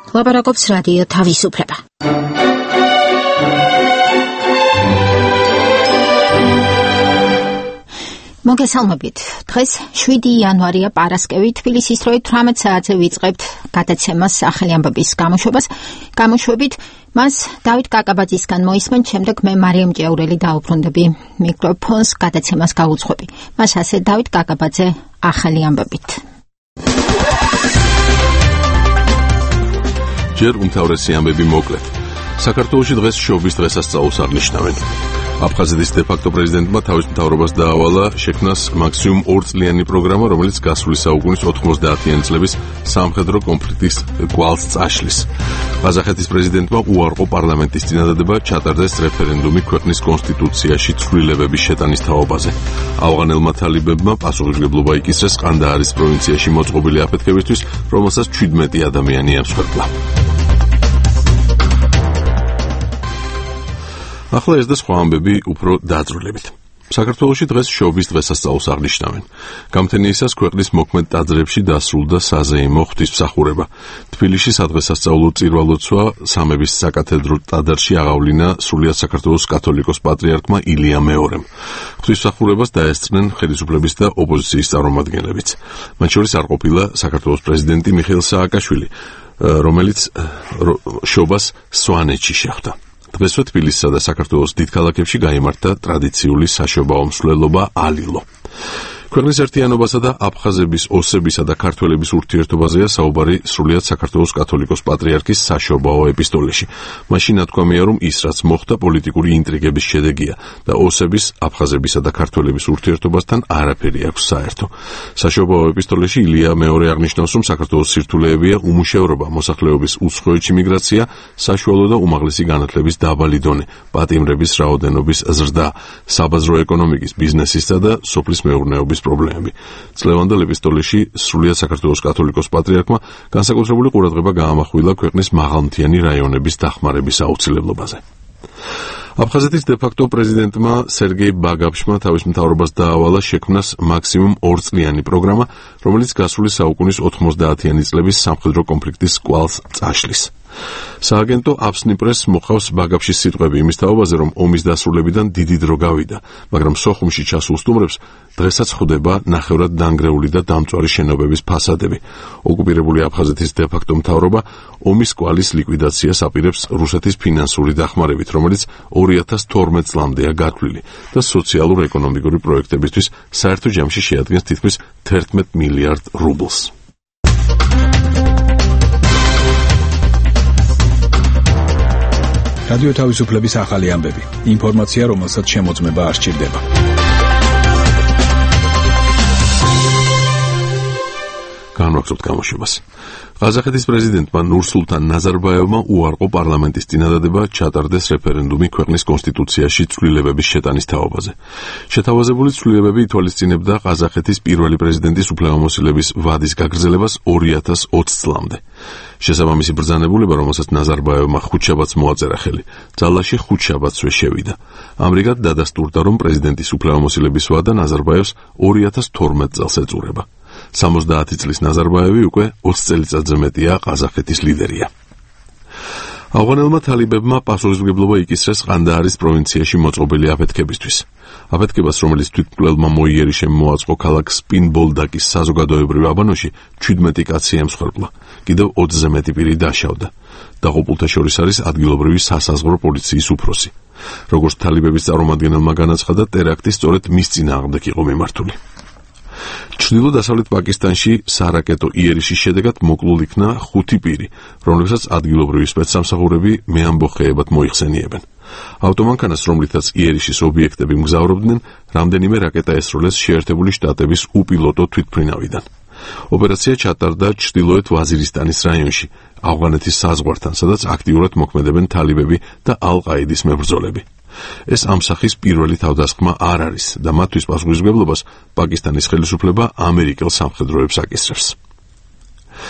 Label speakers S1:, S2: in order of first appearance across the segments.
S1: ლაპარაკობს რადიო თავისუფლება. მოგესალმებით. დღეს 7 იანვარია პარასკევი, თბილისის დროით 18 საათზე ვიწყებთ გადაცემას ახალი ამბების გამოშვებით. მას დავით კაკაბაძისგან მოისმენთ, შემდეგ მე მარიამ ჭეურელი დაუბრუნდები მიკროფონს, გადაცემას გაუძღვები. მას ასე დავით კაკაბაძე ახალი ამბებით.
S2: ჯერ უმთავრესი ამბები მოკლედ. საქართველოში დღეს შობის დღესასწაულს აღნიშნავენ. აფხაზეთის დე-ფაქტო პრეზიდენტმა თავის მთავრობას დაავალა შექმნას მაქსიმუმ 2 წლიანი პროგრამა, რომელიც გასული საუკუნის 90-იანი წლების სამხედრო კონფლიქტის კვალს წაშლის. ყაზახეთის პრეზიდენტმა უარყო პარლამენტის წინადადება ჩატარდეს რეფერენდუმი ქვეყნის კონსტიტუციაში ცვლილებების შეტანის თაობაზე. ავღანელმა თალიბებმა პასუხისმგებლობა იკისრეს ყანდაარის პროვინციაში მოწყობილი აფეთქებისთვის, რომელსაც 17 ადამიანი ემსხვერპლა. ახლა ეს და სხვა ამბები უფრო დაძრულებით. საქართველოში დღეს შობის დღესასწაულს აღნიშნავენ. გამთენიისას ქვეყნის მოქმედ ტაძრებში დასრულდა საზეიმო ღვთისმსახურება. თბილისში სადღესასწაულო წირვა-ლოცვა სამების საკათედრო ტაძარში აღავლინა სრულიად საქართველოს კათოლიკოს პატრიარქმა ილია მეორემ. ღვთისმსახურებას დაესწრნენ ხელისუფლების და ოპოზიციის წარმომადგენლებიც. მათ შორის არ ყოფილა საქართველოს პრეზიდენტი მიხეილ სააკაშვილი, რომელიც შობას სვანეთში შეხვდა. დღესვე თბილისსა და საქართველოს დიდ ქალაქებში გაიმართა ტრადიციული საშობაო მსვლელობა ალილო. ქვეყნის ერთიანობასა და აფხაზების, ოსებისა და ქართველების ურთიერთობაზეა საუბარი სრულიად საქართველოს კათოლიკოს პატრიარქის საშობაო ეპისტოლეში. მაშინ ნათქვამია, რომ ის, რაც მოხდა, პოლიტიკური ინტრიგების შედეგია და ოსების, აფხაზებისა და ქართველების ურთიერთობასთან არაფერი აქვს საერთო. საშობაო ეპისტოლეში ილია მეორე აღნიშნავს, რომ საქართველოს სირთულეებია უმუშევრობა, მოსახლეობის უცხოეთში მიგრაცია, საშუალო და უმაღლესი განათლების დაბალი დონე, პატიმრების რაოდენობის ზრდა, საბაზრო ეკონომიკის, ბიზნესისა და სოფლის მეურნეობის პრობლემები. წლევანდელ ეპისტოლეში სრულიად საქართველოს კათოლიკოს პატრიარქმა განსაკუთრებული ყურადღება გაამახვილა ქვეყნის მაღალმთიანი რაიონების დახმარების აუცილებლობაზე. აფხაზეთის დე-ფაქტო პრეზიდენტმა სერგეი ბაგაფშმა თავის მთავრობას დაავალა შექმნას მაქსიმუმ 2 წლიანი პროგრამა, რომელიც გასული საუკუნის 90-იანი წლების სამხედრო კონფლიქტის კვალს წაშლის. სააგენტო აფსნიპრეს მოყავს ბაგაფშის სიტყვები იმის თაობაზე, რომ ომის დასრულებიდან დიდი დრო გავიდა, მაგრამ სოხუმში ჩასულ სტუმრებს დღესაც ხვდება ნახევრად დანგრეული და დამწვარი შენობების ფასადები. ოკუპირებული აფხაზეთის დე-ფაქტო მთავრობა ომის კვალის ლიკვიდაციას აპირებს რუსეთის ფინანსური დახმარებით, რომელიც 2012 წლამდეა გათვლილი და სოციალურ-ეკონომიკური პროექტებისთვის საერთო ჯამში შეადგენს თითქმის 11 მილიარდ რუბლს.
S3: რადიო თავისუფლების ახალი ამბები. ინფორმაცია, რომელსაც შემოწმება არ სჭირდება.
S2: განვაგრძობთ გამოშვებას. ყაზახეთის პრეზიდენტმა ნურსულთან ნაზარბაევმა უარყო პარლამენტის წინადადება ჩატარდეს რეფერენდუმი ქვეყნის კონსტიტუციაში ცვლილებების შეტანის თაობაზე. შეთავაზებული ცვლილებები ითვალისწინებდა ყაზახეთის პირველი პრეზიდენტის უფლებამოსილების ვადის გაგრძელებას 2020 წლამდე. შესაბამისი ბრძანებულება, რომელსაც ნაზარბაევმა ხუთშაბათს მოაწერა ხელი, ძალაში ხუთშაბათსვე შევიდა. ამრიგად დადასტურდა, რომ პრეზიდენტის უფლებამოსილების ვადა ნაზარბაევს 2012 წელს ეწურება. 70 წლის ნაზარბაევი უკვე 20 წელიწადზე მეტია ყაზახეთის ლიდერია. ავღანელმა თალიბებმა პასუხისმგებლობა იკისრეს ყანდაარის პროვინციაში მოწყობილი აფეთქებისთვის. აფეთქებას, რომელიც თვითმკვლელმა მოიერიშემ მოაწყო ქალაქ სპინბოლდაკის საზოგადოებრივ აბანოში, 17 კაცი ემსხვერპლა. კიდევ 20-ზე მეტი პირი დაშავდა. დაღუპულთა შორის არის ადგილობრივი სასაზღვრო პოლიციის უფროსი. როგორც თალიბების წარმომადგენელმა განაცხადა, ტერაქტი სწორედ მის წინააღმდეგ იყო მიმართული. ჩრდილო-დასავლეთ პაკისტანში სარაკეტო იერიშის შედეგად მოკლულ იქნა 5 პირი, რომლებსაც ადგილობრივი სპეცსამსახურები მეამბოხეებად მოიხსენიებენ. ავტომანქანას, რომლითაც იერიშის ობიექტები მგზავრობდნენ, რამდენიმე რაკეტა ესროლეს შეერთებული შტატების უპილოტო თვითმფრინავიდან. ოპერაცია ჩატარდა ჩრდილოეთ ვაზირისტანის რაიონში, ავღანეთის საზღვართან, სადაც აქტიურად მოქმედებენ თალიბები და ალ-ყაიდის მებრძოლები. ეს ამ სახის პირველი თავდასხმა არ არის და მათთვის პასუხისმგებლობას პაკისტანის ხელისუფლება ამერიკელ სამხედროებს აკისრებს.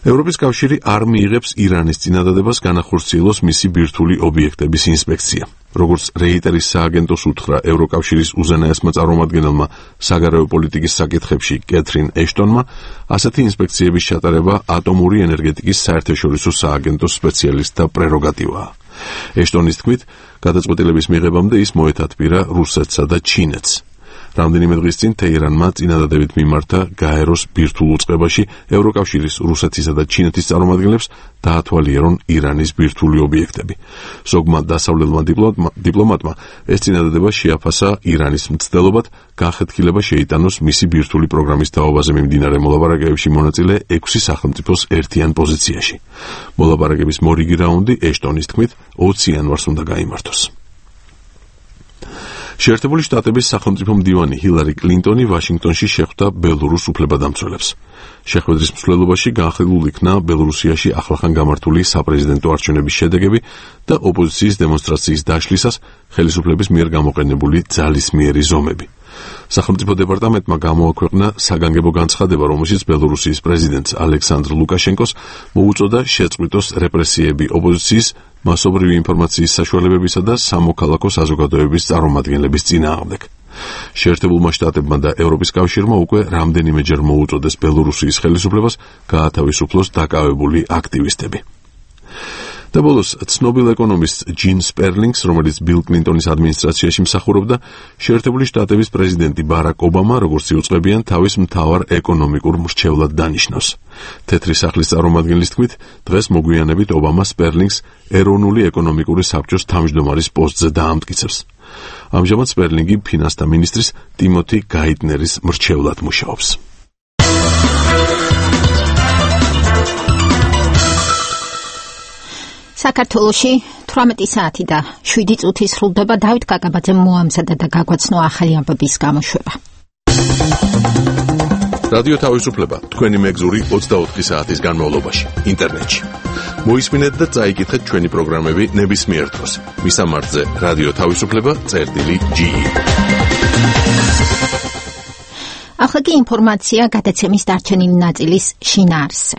S2: ევროპის კავშირი არ მიიღებს ირანის წინადადებას განახორციელოს მისი ბირთვული ობიექტების ინსპექცია. როგორც რეიტერის სააგენტოს უთხრა ევროკავშირის უზენაესმა წარმომადგენელმა საგარეო პოლიტიკის საკითხებში კეთრინ ეშტონმა, ასეთი ინსპექციების ჩატარება ატომური ენერგეტიკის საერთაშორისო სააგენტოს სპეციალისტთა პრეროგატივაა. ეშტონის თქმით, გადაწყვეტილების მიღებამდე ის მოეთათბირა რუსეთსა და ჩინეთს. რამდენიმე დღის წინ თეირანმა წინადადებით მიმართა გაეროს ბირთვულ უწყებაში ევროკავშირის, რუსეთისა და ჩინეთის წარმომადგენლებს დაათვალიერონ ირანის ბირთვული ობიექტები. ზოგმა დასავლელმა დიპლომატმა ეს წინადადება შეაფასა ირანის მცდელობად განხეთქილება შეიტანოს მისი ბირთვული პროგრამის თაობაზე მიმდინარე მოლაპარაკებებში მონაწილე 6 სახელმწიფოს ერთიან პოზიციაში. მოლაპარაკების მორიგი რაუნდი ეშტონის თქმით 20 იანვარს უნდა გაიმართოს. შეერთებული შტატების სახელმწიფო მდივანი ჰილარი კლინტონი ვაშინგტონში შეხვდა ბელორუს უფლებადამცველებს. შეხვედრის მსვლელობაში განხილულ იქნა ბელორუსიაში ახლახან გამართული საპრეზიდენტო არჩევნების შედეგები და ოპოზიციის დემონსტრაციის დაშლისას ხელისუფლების მიერ გამოყენებული ძალისმიერი ზომები. სახელმწიფო დეპარტამენტმა გამოაქვეყნა საგანგებო განცხადება, რომელშიც ბელორუსიის პრეზიდენტს ალექსანდრ ლუკაშენკოს მოუწოდა შეწყვიტოს რეპრესიები ოპოზიციის, მასობრივი ინფორმაციის საშუალებებისა და სამოქალაქო საზოგადოების წარმომადგენლების წინააღმდეგ. შეერთებულმა შტატებმა და ევროპის კავშირმა უკვე რამდენიმეჯერ მოუწოდეს ბელორუსიის ხელისუფლებას გაათავისუფლოს დაკავებული აქტივისტები. და ბოლოს ცნობილ ეკონომისტ ჯინ სპერლინგს, რომელიც ბილ კლინტონის ადმინისტრაციაში მსახურობდა, შეერთებული შტატების პრეზიდენტი ბარაკ ობამა, როგორც იუწყებიან, თავის მთავარ ეკონომიკურ მრჩევლად დანიშნავს. თეთრი სახლის წარმომადგენლის თქმით, დღეს მოგვიანებით ობამა სპერლინგს ეროვნული ეკონომიკური საბჭოს თავმჯდომარის პოსტზე დაამტკიცებს. ამჟამად სპერლინგი ფინანსთა მინისტრის ტიმოთი გაიტნერის მრჩევლად მუშაობს.
S1: საქართველოში 18 საათი და 7 წუთი სრულდება დავით კაკაბაძემ მოამზადა და გაგვაცნო ახალი ამბების გამოშვება.
S2: რადიო თავისუფლება თქვენი მეგზური 24 საათის განმავლობაში ინტერნეტში. მოისმინეთ და წაიკითხეთ ჩვენი პროგრამები ნებისმიერ დროს. მისამართზე რადიო თავისუფლება.ge.
S1: ახლა კი ინფორმაცია გადაცემის დარჩენილი ნაწილის შინაარსზე.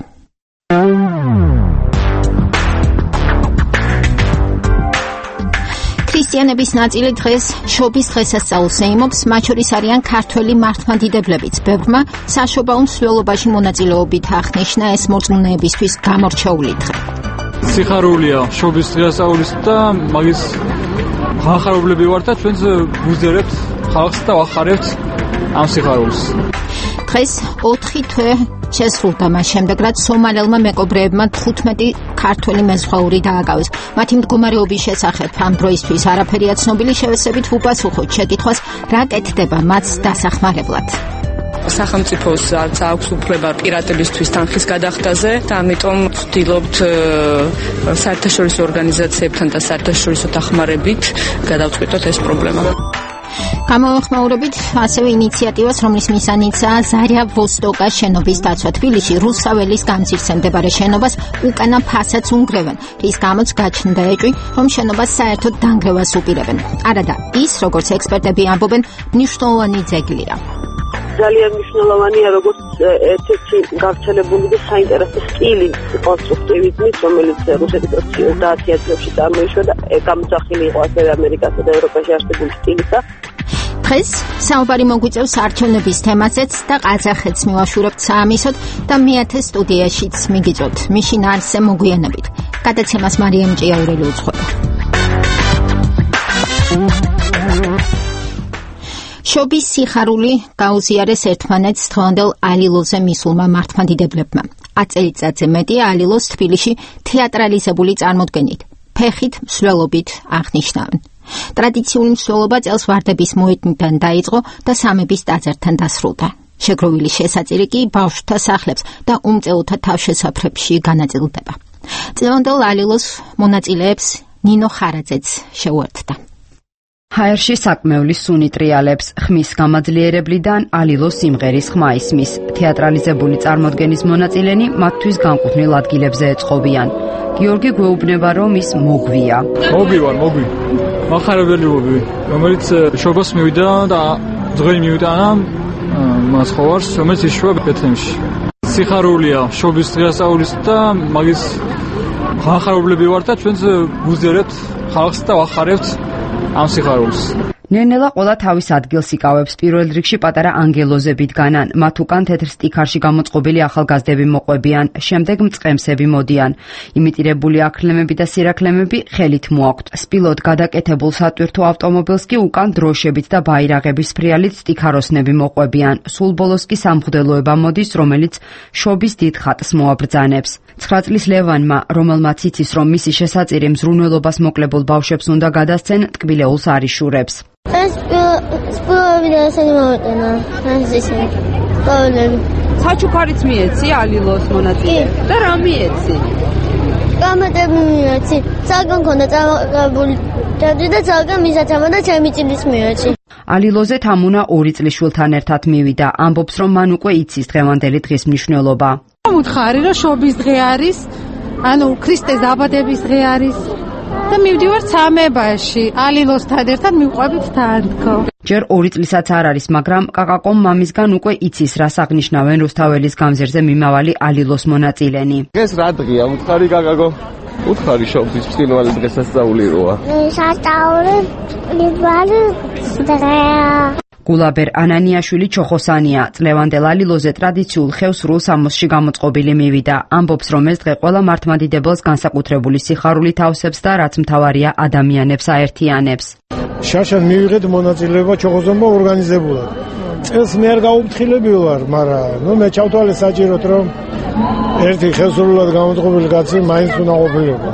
S1: ქრისტიანების ნაწილი დღეს შობის დღესასწაულს ეიმობს, მათ შორის არიან ქართველი მართლმადიდებლებიც. ბევრმა საშობაო მსვლელობაში მონაწილეობით აღნიშნა ეს მორწმუნეებისთვის გამორჩეული დღე.
S4: სიხარულია შობის დღესასწაულის და მაგის ხალხარობლები ვართ და ჩვენც ვუზიარებთ ხალხს და ვახარებთ ამ სიხარულს.
S1: დღეს 4 თვე შესრულდა მას შემდეგ, რაც სომალელმა მეკობრეებმა 15 ქართველი მეზღვაური დააკავეს. მათი მდგომარეობის შესახებ ამ დროისთვის არაფერია ცნობილი, შევესებით ვუპასუხოთ შეკითხვას, რა კეთდება მათ დასახმარებლად.
S5: სახელმწიფოს არც აქვს უფლება პირატებისთვის თანხის გადახდაზე და ამიტომ ვცდილობთ საერთაშორისო ორგანიზაციებთან და საერთაშორისო დახმარებით გადავწყვიტოთ ეს პრობლემა.
S1: გამოვხმაურებით ასევე ინიციატივას, რომლის მიზანიცაა ზარია ვოსტოკას შენობის დაცვა. თბილისში რუსაველის გამზირზე მდებარე შენობას უკანა ფასადს უნგრევენ, რის გამოც გაჩნდა ეჭვი, რომ შენობას საერთოდ დანგრევას უპირებენ. არადა ის, როგორც ექსპერტები ამბობენ, მნიშვნელოვანი ძეგლია.
S6: ძალიან მნიშვნელოვანია, როგორც ერთ-ერთი გავრცელებული და საინტერესო სტილი კონსტრუქტივიზმის, რომელიც რუსეთის 30 წლებში წარმოიშვა და გამოძახილი იყო ასევე ამერიკასა და ევროპაში არსებული სტილისა.
S1: დღეს საუბარი მოგვიწევს არჩევნების თემაზეც და ყაზახეთს მივაშურებთ საამისოდ და მეათე სტუდიაშიც მიგიწევთ მის შინაარსზე მოგვიანებით. გადაცემას მარიამ ჭიაურელი უძღვება. შობის სიხარული გაუზიარეს ერთმანეთს დღევანდელ ალილოზე მისულმა მართლმადიდებლებმა. 10 წელიწადზე მეტია ალილოს თბილისში თეატრალიზებული წარმოდგენით, ფეხით, მსვლელობით აღნიშნავენ. ტრადიციული მსვლელობა წელს ვარდების მოედნიდან დაიწყო და სამების ტაძართან დასრულდა. შეგროვილი შესაწირი კი ბავშვთა სახლებს და უმწეოთა თავშესაფრებში განაწილდება. დღევანდელ ალილოს მონაწილეებს ნინო ხარაძეც შეუერთდა.
S7: ჰაერში საკმეულის სუნი ტრიალებს, ხმის გამაძლიერებლიდან ალილოს სიმღერის ხმა ისმის. თეატრალიზებული წარმოდგენის მონაწილენი მათთვის განკუთვნილ ადგილებზე ეწყობიან. გიორგი გვეუბნება, რომ ის მოგვია.
S4: მოგვი, მახარებელი მოგვი, რომელიც შობას მივიდა და ძღვენი მივიტანა მას ხოვარს, რომელიც იშვა ბეთლემში. სიხარულია შობის დღესასწაულის და მაგის ხალხარობლები ვართ და ჩვენც ვუზიარებთ ხალხს და ვახარებთ ამ სიხარულს.
S7: ნენელა ყველა თავის ადგილს იკავებს. პირველ რიგში პატარა ანგელოზებით განან. მათ უკან თეთრ სტიქარში გამოწყობილი ახალგაზრდები მოყვებიან. შემდეგ მწყემსები მოდიან. იმიტირებული აქლემები და სირაქლემები ხელით მოაქვთ. სპილოდ გადაკეთებულ სატვირთო ავტომობილს კი უკან დროშებით და ბაირაღების ფრიალით სტიქაროსნები მოყვებიან. სულ ბოლოს კი სამღვდელოება მოდის, რომელიც შობის დიდ ხატს მოაბრძანებს. 9 წლის ლევანმა, რომელმაც იცის, რომ მისი შესაწირი მზრუნველობას მოკლებულ ბავშვებს უნდა გადასცენ, ტკბილეულს არ იშურებს.
S8: ეს სპილოები და ესენი მომეტანა. ეს ისინი. სპილოები.
S7: საჩუქარიც მიეცი ალილოს მონაწილე. და რა მიეცი?
S8: გამეტები მიეცი. ძალიან მქონდა წამოყებული. და ძალიან მიზაცამა და ჩემი წილის მიეცი.
S7: ალილოზე თამუნა 2 წლის შვილთან ერთად მივიდა. ამბობს, რომ მან უკვე იცის დღევანდელი დღის მნიშვნელობა.
S9: მუთხარი რომ შობის დღე არის, ანუ ქრისტეს დაბადების დღე არის. და მივდივარ სამებაში, ალილოსთან ერთად მივყვებით თან თქო.
S7: ჯერ 2 წლისაც არ არის, მაგრამ კაკაკომ მამისგან უკვე იცის, რას აღნიშნავენ რუსთაველის გამზირზე მიმავალი ალილოს მონაწილენი.
S10: ეს რა დღეა, უთხარი კაკაკო? უთხარი შობის პირველი დღესასწაული როა.
S8: სასწაული პირველი დღეა.
S7: გულაბერ ანანიაშვილი ჩოხოსანია. წლევანდელ ალილოზე ტრადიციულ ხევსრულ სამოსში გამოწყობილი მივიდა. ამბობს, რომ ეს დღე ყველა მართლმადიდებელს განსაკუთრებული სიხარულით ავსებს და რაც მთავარია ადამიანებს აერთიანებს.
S11: შარშან მივიღეთ მონაწილეობა ჩოხოსანმა ორგანიზებულად. წელს მე არ გაუფრთხილები ვარ, მაგრამ მე ჩავთვალე საჭიროდ, რომ ერთი ხევსრულად გამოწყობილი კაცი მაინც უნდა ყოფილიყო.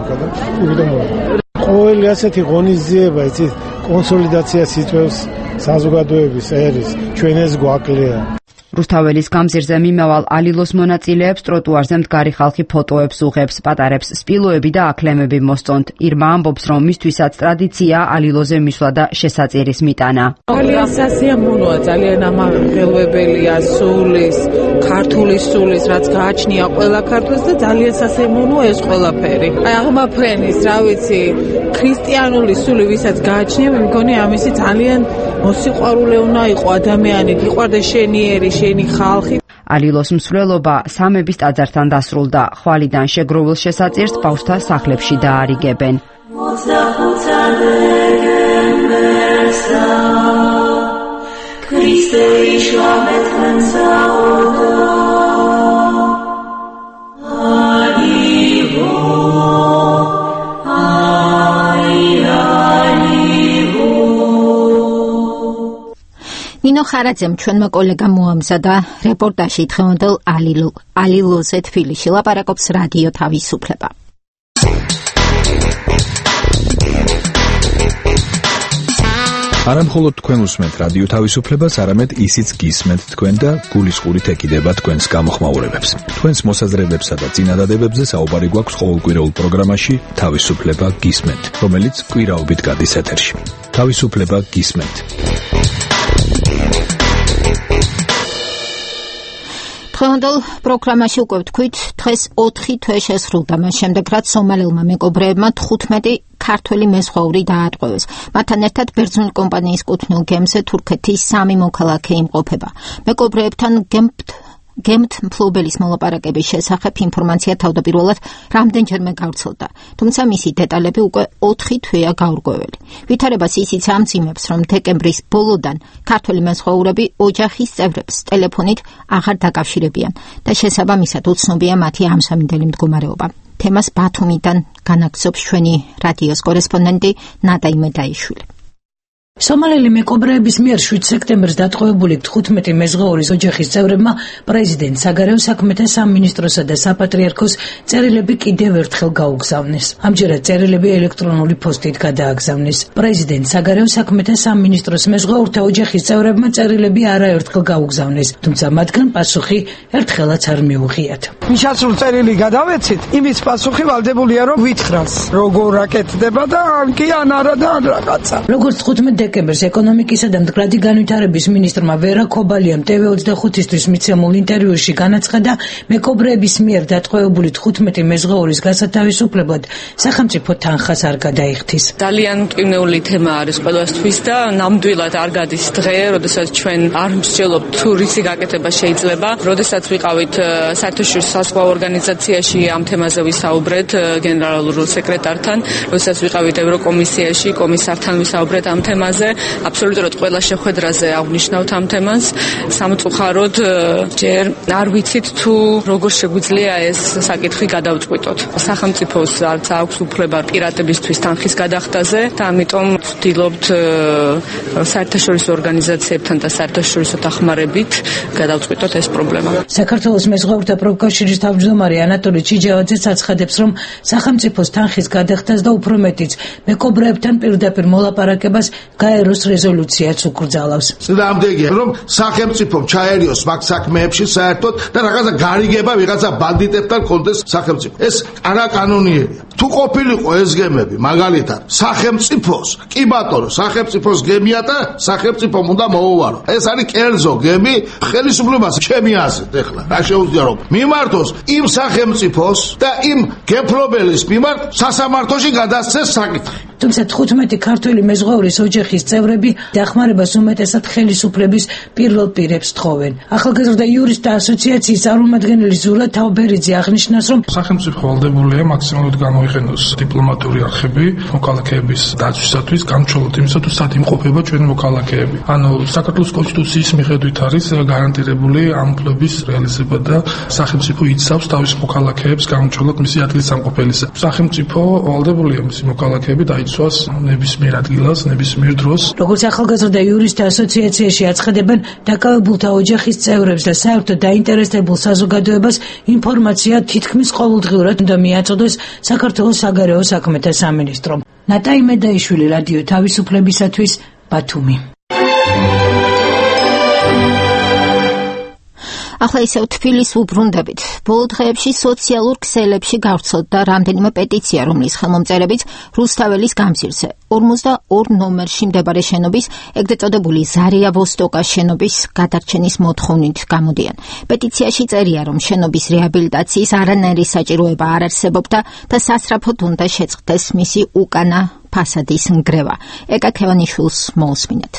S11: ყოველი ასეთი ღონისძიება, იცით, კონსოლიდაციას იწვევს საზოგადოების ერის, ჩვენ ეს გვაკლია.
S7: რუსთაველის გამზირზე მიმავალ ალილოს მონაწილეებს ტროტუარზე მდგარი ხალხი ფოტოებს უღებს, პატარებს სპილოები და აქლემები მოსწონთ. ირმა ამბობს, რომ მისთვისაც ტრადიცია ალილოზე მისვლა და შესაწირის მიტანა.
S12: ძალიან სასიამოვნოა, ძალიან ამაღელვებელია სულის, ქართული სულის, რაც გააჩნია ყველა ქართველს და ძალიან სასიამოვნოა ეს ყველაფერი. აი აღმაფრენის, რა ვიცი, ქრისტიანული სული, ვისაც გააჩნია, მე მგონი ამისი ძალიან მოსიყვარულე უნდა იყო ადამიანი, გიყვარდეს შენიერი შენი ხალხი.
S7: ალილოს მსვლელობა სამების ტაძართან დასრულდა. ხვალიდან შეგროვილ შესაწირს ბავშვთა სახლებში დაარიგებენ.
S1: ნინო ხარაძემ ჩვენმა კოლეგამ მოამზადა რეპორტაჟი დღევანდელ ალილოზე თბილისში. ლაპარაკობს რადიო თავისუფლება.
S3: არა მხოლოდ თქვენ უსმენთ რადიო თავისუფლებას, არამედ ისიც გისმენთ თქვენ და გულისყურით ეკიდება თქვენს გამოხმაურებებს. თქვენს მოსაზრებებსა და წინადადებებზე საუბარი გვაქვს ყოველკვირეულ პროგრამაში თავისუფლება გისმენთ, რომელიც კვირაობით გადის ეთერში. თავისუფლება გისმენთ.
S1: დღევანდელ პროგრამაში უკვე ვთქვით, დღეს 4 თვე შესრულდა მას შემდეგ, რაც სომალელმა მეკობრეებმა 15 ქართველი მეზღვაური დაატყვევეს. მათთან ერთად ბერძნული კომპანიის კუთვნილ გემზე თურქეთის 3 მოქალაქე იმყოფება. მეკობრეებთან გემთ მფლობელის მოლაპარაკების შესახებ ინფორმაცია თავდაპირველად რამდენჯერმე გავრცელდა, თუმცა მისი დეტალები უკვე 4 თვეა გაურკვეველი. ვითარებას ისიც ამძიმებს, რომ დეკემბრის ბოლოდან ქართველი მეზღვაურები ოჯახის წევრებს ტელეფონით აღარ დაკავშირებიან და შესაბამისად უცნობია მათი ამსამინდელი მდგომარეობა. თემას ბათუმიდან განაგრძობს ჩვენი რადიოს კორესპონდენტი ნადა იმედაიშვილი.
S13: სომალელი მეკობრეების მიერ 7 სექტემბერს დატყვევებული 15 მეზღვაურის ოჯახის წევრებმა პრეზიდენტ საგარეო საქმეთა სამინისტროსა და საპატრიარქოს წერილები კიდევ ერთხელ გაუგზავნეს. ამჯერად წერილები ელექტრონული პოსტით გადააგზავნეს. პრეზიდენტ საგარეო საქმეთა სამინისტროს მეზღვაურთა ოჯახის წევრებმა წერილები არაერთხელ გაუგზავნეს, თუმცა მათგან პასუხი ერთხელაც არ მიუღიათ.
S14: ვისაც რომ წერილი გადავეცით, იმის პასუხი ვალდებულია რომ ვითხრას, როგორ აკეთდება და ან კი ან არა და ან რაღაცა.
S13: როგორც 15 დეკემბერს ეკონომიკისა და მდგრადი განვითარების მინისტრმა ვერა ქობალიამ TV25-ისთვის მიცემულ ინტერვიუში განაცხადა, მეკობრეების მიერ დატყვევებული 15 მეზღვაურის გასათავისუფლებლად სახელმწიფო თანხას არ გადაიხდის.
S5: ძალიან მტკივნეული თემა არის ყველასთვის და ნამდვილად არ გადის დღე, როდესაც ჩვენ არ მსჯელობთ თუ რისი გაკეთება შეიძლება. როდესაც ვიყავით საერთაშორისო საზღვაო ორგანიზაციაში ამ თემაზე ვისაუბრეთ გენერალურ სეკრეტართან, როდესაც ვიყავით ევროკომისიაში კომისართან ვისაუბრეთ ამ თემაზე, აბსოლუტურად ყველა შეხვედრაზე აღნიშნავთ ამ თემას. სამწუხაროდ ჯერ არ ვიცით თუ როგორ შეგვიძლია ეს საკითხი გადავწყვიტოთ. სახელმწიფოს არც აქვს უფლება პირატებისთვის თანხის გადახდაზე და ამიტომ ვცდილობთ საერთაშორისო ორგანიზაციებთან და საერთაშორისო დახმარებით გადავწყვიტოთ ეს პრობლემა.
S13: საქართველოს მეზღვაურთა პროფკავშირის თავმჯდომარე ანატოლი ჩიჯავაძეც აცხადებს, რომ სახელმწიფოს თანხის გადახდას და უფრო მეტიც მეკობრეებთან პირდაპირ მოლაპარაკებას გაეროს რეზოლუციაც უკრძალავს.
S15: წინააღმდეგია, რომ სახელმწიფომ ჩაერიოს მაგ საქმეებში საერთოდ და რაღაცა გარიგება ვიღაცა ბანდიტებთან კონდეს სახელმწიფო. ეს არაკანონიერია. თუ ყოფილიყო ეს გემები, მაგალითად, სახელმწიფოს, კი ბატონო, სახელმწიფოს გემია და სახელმწიფომ უნდა მოუვარო. ეს არის კერძო გემი, ხელისუფლებას ჩემი აზრით ეხლა. რა შეუძლია რომ მიმართოს იმ სახელმწიფოს და იმ გემფლობელის მიმართ სასამართლოში გადასცეს საკითხი.
S13: თუმცა 15 ქართველი მეზღვაურის ოჯახის წევრები დახმარებას უმეტესად ხელისუფლების პირველ პირებს თხოვენ. ახალგაზრდა იურისტთა ასოციაციის წარმომადგენელი ზურა თავბერიძე აღნიშნავს, რომ
S16: სახელმწიფო ვალდებულია მაქსიმალურად გამოიყენოს დიპლომატიური არხები მოქალაქეების დაცვისათვის, გამჩვენოთ იმისა, თუ სად იმყოფება ჩვენი მოქალაქეები. ანუ საქართველოს კონსტიტუციის მიხედვით არის გარანტირებული ამ უფლების რეალიზება და სახელმწიფო იცავს თავის მოქალაქეებს გამჩვენოთ მისი ადგილის სამყოფელისა. სახელმწიფო ვალდებულია მისი მოქალაქეები დაიცვას ნებისმიერ ადგილას, ნებისმიერ დროს.
S13: როგორც ახალგაზრდა იურისტთა ასოციაციაში აცხადებენ, დაკავებულთა ოჯახის წევრებს და საერთოდ დაინტერესებულ საზოგადოებას ინფორმაცია თითქმის ყოველდღიურად უნდა მიაწოდოს საქართველოს საგარეო საქმეთა სამინისტრომ. ნატაი მედაიშვილი, რადიო თავისუფლებისათვის, ბათუმი.
S1: ახლა ისევ თბილისს უბრუნდებით. ბოლო დღეებში სოციალურ ქსელებში გავრცელდა რამდენიმე პეტიცია, რომლის ხელმომწერებიც რუსთაველის გამზირზე 42 ნომერში მდებარე შენობის, ეგრეთ წოდებული ზარია ვოსტოკას შენობის გადარჩენის მოთხოვნით გამოდიან. პეტიციაში წერია, რომ შენობის რეაბილიტაციის არანაირი საჭიროება არ არსებობდა და სასწრაფოდ უნდა შეწყდეს მისი უკანა ფასადის ნგრევა. ეკა ქევანიშვილს მოусმინეთ.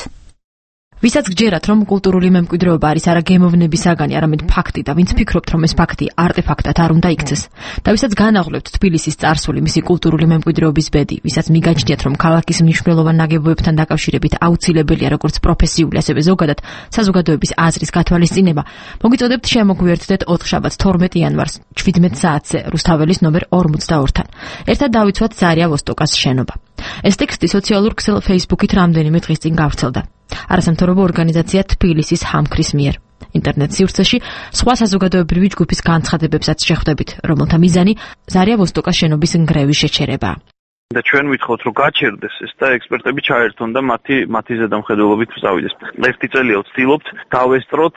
S17: ვისაც გჯერათ, რომ კულტურული მემკვიდრეობა არის არა გემოვნების საგანი, არამედ ფაქტი და ვინც ფიქრობთ, რომ ეს ფაქტი არტეფაქტად არ უნდა იქცეს. და ვისაც განაღლებთ თბილისის წარსული მისი კულტურული მემკვიდრეობის ბედი, ვისაც მიგაჩნიათ, რომ ქალაქის მნიშვნელოვან ნაგებობებთან დაკავშირებით აუცილებელია როგორც პროფესიული, ასევე ზოგადად საზოგადოების აზრის გათვალისწინება, მოგიწოდებთ შემოგვიერთდეთ 4 შაბათს 12 იანვარს 17 საათზე რუსთაველის ნომერ 42-თან. ერთად დავიცვათ ზარია ვოსტოკას შენობა. ეს ტექსტი სოციალურ ქსელ Facebook-ით რამდენიმე დღის წინ გავრცელდა. არასამთავრობო ორგანიზაცია თბილისის ჰამქრის მიერ. ინტერნეტ სივრცეში სხვა საზოგადოებრივი ჯგუფის განცხადებებსაც შეხვდებით, რომელთა მიზანი ზარია ვოსტოკას შენობის ნგრევის შეჩერებაა.
S18: და ჩვენ ვითხოვთ, რომ გაჩერდეს ეს და ექსპერტები ჩაერთონ და მათი ზედამხედველობით წავიდეს. ერთი წელია ვცდილობთ დავესწროთ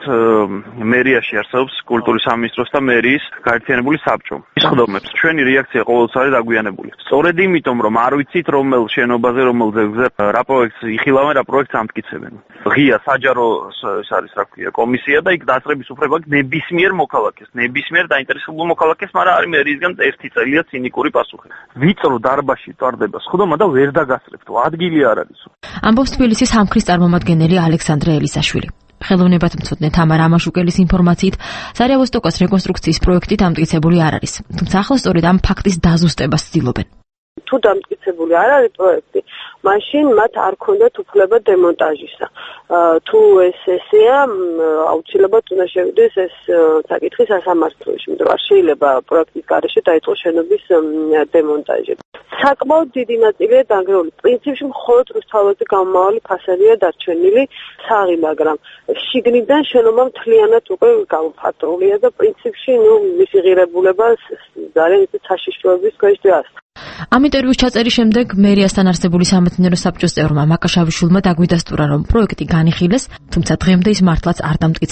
S18: მერიაში არსებობს კულტურის სამინისტროს და მერიის გაერთიანებული საბჭო. ისხდომებს ჩვენი რეაქცია ყოველთვის არის დაგვიანებული. სწორედ იმიტომ, რომ არ ვიცით რომელ შენობაზე, რომელ ძეგლზე რა პროექტს იხილავენ, რა პროექტს ამტკიცებენ. ღია საჯარო ეს არის რა ქვია კომისია და იქ დაწყების უფლება ნებისმიერ მოქალაქეს, ნებისმიერ დაინტერესებულ მოქალაქეს, მაგრამ არის მერიისგან ერთი წელია ცინიკური პასუხი. ვიწრო დარბაზში ტარდება სხდომა და ვერ დაგასწრებთ, ადგილი არ არის.
S17: ამბობს თბილისის ჰამქრის წარმომადგენელი ალექსანდრე ელისაშვილი. ხელოვნებათმცოდნე თამარ ამაშუკელის ინფორმაციით, ზარია ვოსტოკას რეკონსტრუქციის პროექტით ამტკიცებული არ არის, თუმცა ახლა სწორედ ამ ფაქტის დაზუსტებას ცდილობენ.
S6: თუ დამტკიცებული არ არის პროექტი, მაშინ მათ არ ქონდათ უფლება დემონტაჟისა. თუ ესეა, აუცილებლად უნდა შევიდეს ეს საკითხი სასამართლოში, იმიტომ რომ არ შეიძლება პროექტის გარეშე დაიწყოს შენობის დემონტაჟი. საკმაოდ დიდი ნაწილია დანგრეული. პრინციპში მხოლოდ რუსთაველზე გამომავალი ფასადია დარჩენილი საღი, მაგრამ შიგნიდან შენობა მთლიანად უკვე გამოფატრულია და პრინციპში მისი ღირებულება ძალიან საშიშროების ქვეშ დგას.
S17: ამ ინტერვიუს ჩაწერის შემდეგ მერიასთან არსებული სამეცნიერო საბჭოს წევრმა მაკაშავიშვილმა დაგვიდასტურა, რომ პროექტი განიხილეს, თუმცა დღემდე ის მართლაც არ დამტკიცებულა.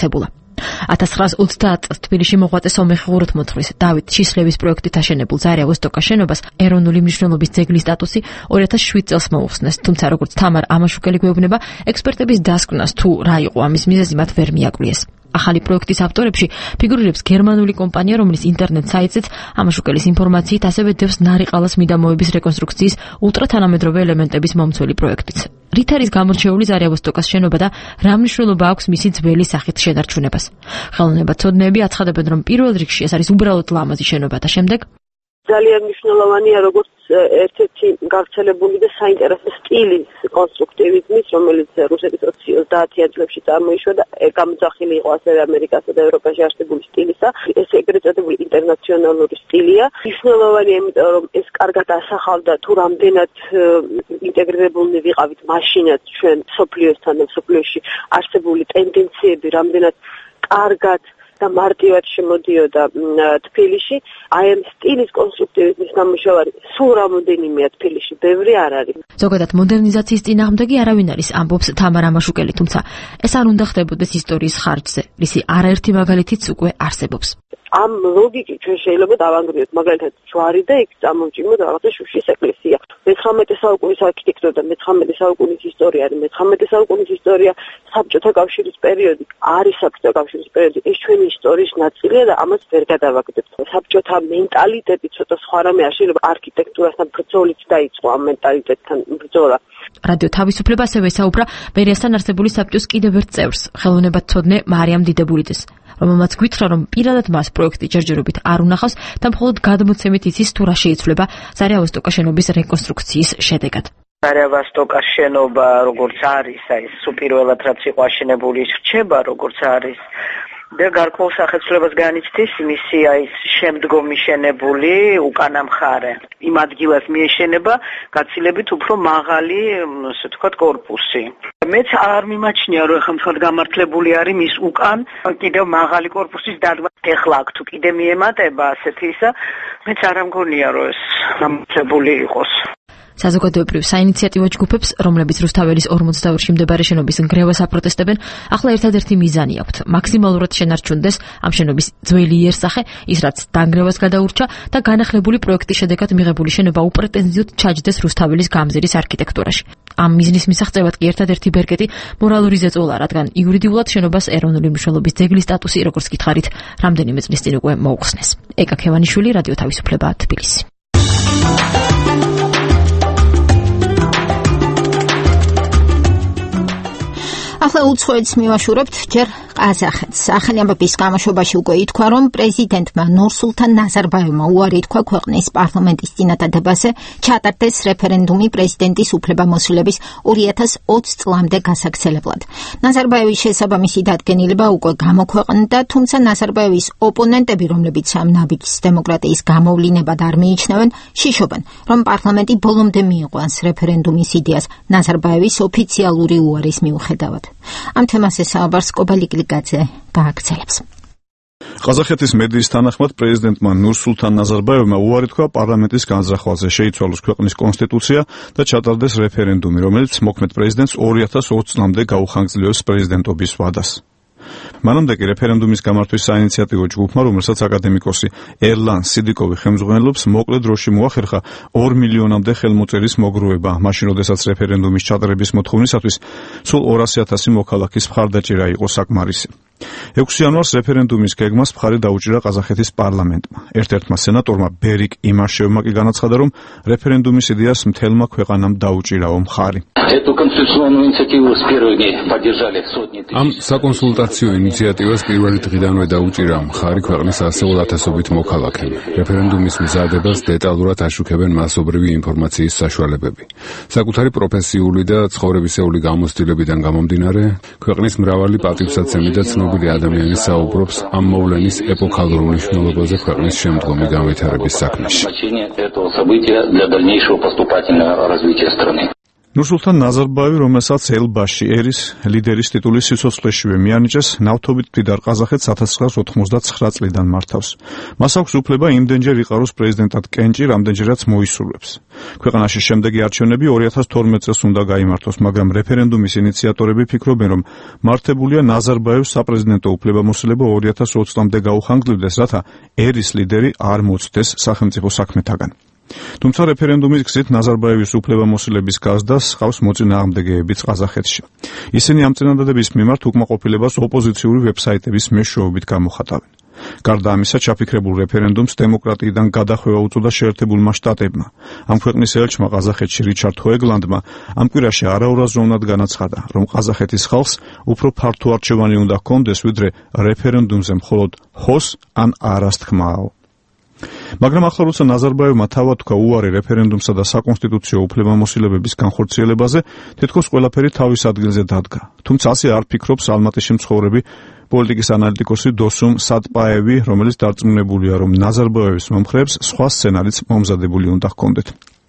S17: 1930 წელს თბილისში მოღვაწე სომეხი ღურთმოძღვრის დავით შისხლევის პროექტით აშენებულ ზარია ვოსტოკას შენობას ეროვნული მნიშვნელობის ძეგლის სტატუსი 2007 წელს მოუხსნეს, თუმცა როგორც თამარ ამაშუკელი გვეუბნება, ექსპერტების დასკვნას თუ რა იყო ამის მიზეზი მათ ვერ მიაკლიეს. ახალი პროექტის ავტორებში ფიგურირებს გერმანული კომპანია, რომელიც ინტერნეტ საიტზეც ამაშუკელის ინფორმაციით ასევე დევს ნარიყალას მიდამოების რეკონსტრუქციის ულტრათანამედროვე ელემენტების მომცველი პროექტიც. რით არის გამორჩეული ზარია ვოსტოკას შენობა და რა მნიშვნელობა აქვს მისი ძველი სახით შენარჩუნებას? ხელოვნებაცოდნეები აცხადებენ, რომ პირველ რიგში ეს არის უბრალოდ ლამაზი შენობა და შემდეგ
S6: ძალიან მნიშვნელოვანია როგორც ერთ-ერთი გავრცელებული და საინტერესო სტილის კონსტრუქტივიზმის, რომელიც რუსეთის 30-იან წლებში წარმოიშვა და გამოძახილი იყო ასევე ამერიკასა და ევროპაში არსებული სტილისა. ეს ეგრეთ წოდებული ინტერნაციონალური სტილია. მნიშვნელოვანია, იმიტომ რომ ეს კარგად ასახავდა თუ რამდენად ინტეგრირებულნი ვიყავით მაშინაც ჩვენ სოფლიოსთან და სოფლიოში არსებული ტენდენციები რამდენად კარგად და მარტივად შემოდიოდა თბილისში. აი ამ სტილის კონსტრუქტივიზმის ნამუშევარი სულ რამოდენიმეა თბილისში, ბევრი არ არის.
S17: ზოგადად მოდერნიზაციის წინააღმდეგი არავინ არის, ამბობს თამარ ამაშუკელი, თუმცა ეს არ უნდა ხდებოდეს ისტორიის ხარჯზე, რისი არაერთი მაგალითიც უკვე არსებობს.
S6: ამ ლოგიკით ჩვენ შეიძლება დავანგრიოთ მაგალითად ჯვარი და იქ წამოვჭიმოთ რაღაცა შუშის ეკლესია. მე-19 საუკუნის არქიტექტურა და მე-19 საუკუნის ისტორია არის. მე-19 საუკუნის ისტორია საბჭოთა კავშირის პერიოდი არის საბჭოთა კავშირის პერიოდი. ეს ჩვენი ისტორიის ნაწილია და ამას ვერ გადავაგდებთ. საბჭოთა მენტალიტეტი ცოტა სხვა რამე არ შეიძლება არქიტექტურასთან ბრძოლით დაიწყო ამ მენტალიტეტთან ბრძოლა.
S17: რადიო თავისუფლება ასევე საუბრა ბერიასთან არსებული საბჭოს კიდევ ერთ წევრს, ხელოვნებაცოდნე მარიამ დიდებულიძეს, რომელმაც გითხრა, რომ პირადად მას პროექტი ჯერჯერობით არ უნახავს და მხოლოდ გადმოცემით იცის თუ რა შეიცვლება ზარია ვოსტოკას შენობის რეკონსტრუქციის შედეგად.
S19: ზარია ვოსტოკას შენობა როგორც არის, აი სუპირველად რაც იყო აშენებული, რჩება როგორც არის. და გარკვეულ სახეცვლებას განიცდის მისი აი შემდგომი შენებული უკანა მხარე. იმ ადგილას მიეშენება გაცილებით უფრო მაღალი, ასე ვთქვათ, კორპუსი. მეც არ მიმაჩნია, რომ ახლა მხოლოდ გამართლებული არის მის უკან კიდევ მაღალი კორპუსის დადგმა. ეხლა აქ თუ კიდე მიემატება ასეთი ისა, მეც არ ამგონია, რომ ეს გამართლებული იყოს.
S17: საზოგადოებრივ საინიციატივო ჯგუფებს, რომლებიც რუსთაველის 42-ში მდებარე შენობის ნგრევას აპროტესტებენ, ახლა ერთადერთი მიზანი აქვთ: მაქსიმალურად შენარჩუნდეს ამ შენობის ძველი იერსახე, ის რაც დანგრევას გადაურჩა და განახლებული პროექტის შედეგად მიღებული შენობა უპრეტენზიოდ ჩაჯდეს რუსთაველის გამზირის არქიტექტურაში. ამ მიზნის მისაღწევად კი ერთადერთი ბერკეტი მორალური ზეწოლა, რადგან იურიდიულად შენობას ეროვნული მნიშვნელობის ძეგლის სტატუსი, როგორც გითხარით, რამდენიმე წლის წინ უკვე მოუხსნეს. ეკა ქევანიშვილი, რადიო თავისუფლება, თბილისი.
S1: ახლა უცხოეთს მივაშურებთ ჯერ ყაზახეთს. ახალი ამბების გამოშვებაში უკვე ითქვა, რომ პრეზიდენტმა ნურსულთან ნაზარბაევმა უარი ითქვა ქვეყნის პარლამენტის წინადადებაზე ჩატარდეს რეფერენდუმი პრეზიდენტის უფლებამოსილების 2020 წლამდე გასაგრძელებლად. ნაზარბაევის შესაბამისი დადგენილება უკვე გამოქვეყნდა, თუმცა ნაზარბაევის ოპონენტები, რომლებიც ამ ნაბიჯს დემოკრატიის გამოვლინებად არ მიიჩნევენ, შიშობენ, რომ პარლამენტი ბოლომდე მიიყვანს რეფერენდუმის იდეას ნაზარბაევის ოფიციალური უარის მიუხედავად. ამ თემაზე საუბარს კობალიკლიძე გააგრძელებს.
S20: ყაზახეთის მედიის თანახმად პრეზიდენტმა ნურსულთან ნაზარბაევმა უარი თქვა პარლამენტის განზრახვაზე, შეიცვალოს ქვეყნის კონსტიტუცია და ჩატარდეს რეფერენდუმი, რომელიც მოქმედ პრეზიდენტს 2020 წლამდე გაუხანგრძლივებს პრეზიდენტობის ვადას. მანამდე კი რეფერენდუმის გამართვის საინიციატივო ჯგუფმა, რომელსაც აკადემიკოსი ერლან სიდიკოვი ხელმძღვანელობს, მოკლე დროში მოახერხა 2 მილიონამდე ხელმოწერის მოგროვება, მაშინ როდესაც რეფერენდუმის ჩატარების მოთხოვნისათვის სულ 200,000 მოქალაქის მხარდაჭერა იყო საკმარისი. 6 იანვარს რეფერენდუმის გეგმას მხარი დაუჭირა ყაზახეთის პარლამენტმა. ერთ-ერთმა სენატორმა ბერიკ იმაშევმა კი განაცხადა, რომ რეფერენდუმის იდეას მთელმა ქვეყანამ დაუჭირაო მხარი.
S21: ამ საკონსულტაციო ინიციატივას პირველი დღიდანვე დაუჭირა მხარი ქვეყნის ასეულ ათასობით მოქალაქემ. რეფერენდუმის მზადებას დეტალურად აშუქებენ მასობრივი ინფორმაციის საშუალებები. საკუთარი პროფესიული და ცხოვრებისეული გამოცდილებიდან გამომდინარე, ქვეყნის მრავალი პატივსაცემი და ცნობილი ადამიანი საუბრობს ამ მოვლენის ეპოქალურ მნიშვნელობაზე ქვეყნის შემდგომი განვითარების საქმეში.
S20: ნურსულთან ნაზარბაევი, რომელსაც ელბაში ერის ლიდერის ტიტული სიცოცხლეშივე მიანიჭეს, ნავთობით მდიდარ ყაზახეთს 1999 წლიდან მართავს. მას აქვს უფლება იმდენჯერ იყაროს პრეზიდენტად კენჭი, რამდენჯერაც მოისურვებს. ქვეყანაში შემდეგი არჩევნები 2012 წელს უნდა გაიმართოს, მაგრამ რეფერენდუმის ინიციატორები ფიქრობენ, რომ მართებულია ნაზარბაევს საპრეზიდენტო უფლებამოსილება 2020 წლამდე გაუხანგრძლივდეს, რათა ერის ლიდერი არ მოწდეს სახელმწიფო საქმეთაგან. თუმცა რეფერენდუმის გზით ნაზარბაევის უფლებამოსილების გაზდას ჰყავს მოწინააღმდეგეებიც ყაზახეთში. ისინი ამ წინადადების მიმართ უკმაყოფილებას ოპოზიციური ვებსაიტების მეშვეობით გამოხატავენ. გარდა ამისა, ჩაფიქრებულ რეფერენდუმს დემოკრატიიდან გადახვევა უწოდა შეერთებულმა შტატებმა. ამ ქვეყნის ელჩმა ყაზახეთში რიჩარდ ჰოეგლანდმა ამ კვირაში არაურაზროვნად განაცხადა, რომ ყაზახეთის ხალხს უფრო ფართო არჩევანი უნდა ჰქონდეს, ვიდრე რეფერენდუმზე მხოლოდ ჰოს ან არას თქმაო. მაგრამ ახლა როცა ნაზარბაევმა თავად თქვა უარი რეფერენდუმსა და საკონსტიტუციო უფლებამოსილებების განხორციელებაზე, თითქოს ყველაფერი თავის ადგილზე დადგა. თუმცა ასე არ ფიქრობს ალმატიში მცხოვრები პოლიტიკის ანალიტიკოსი დოსუმ სატპაევი, რომელიც დარწმუნებულია, რომ ნაზარბაევის მომხრეებს სხვა სცენარიც მომზადებული უნდა ჰქონდეთ.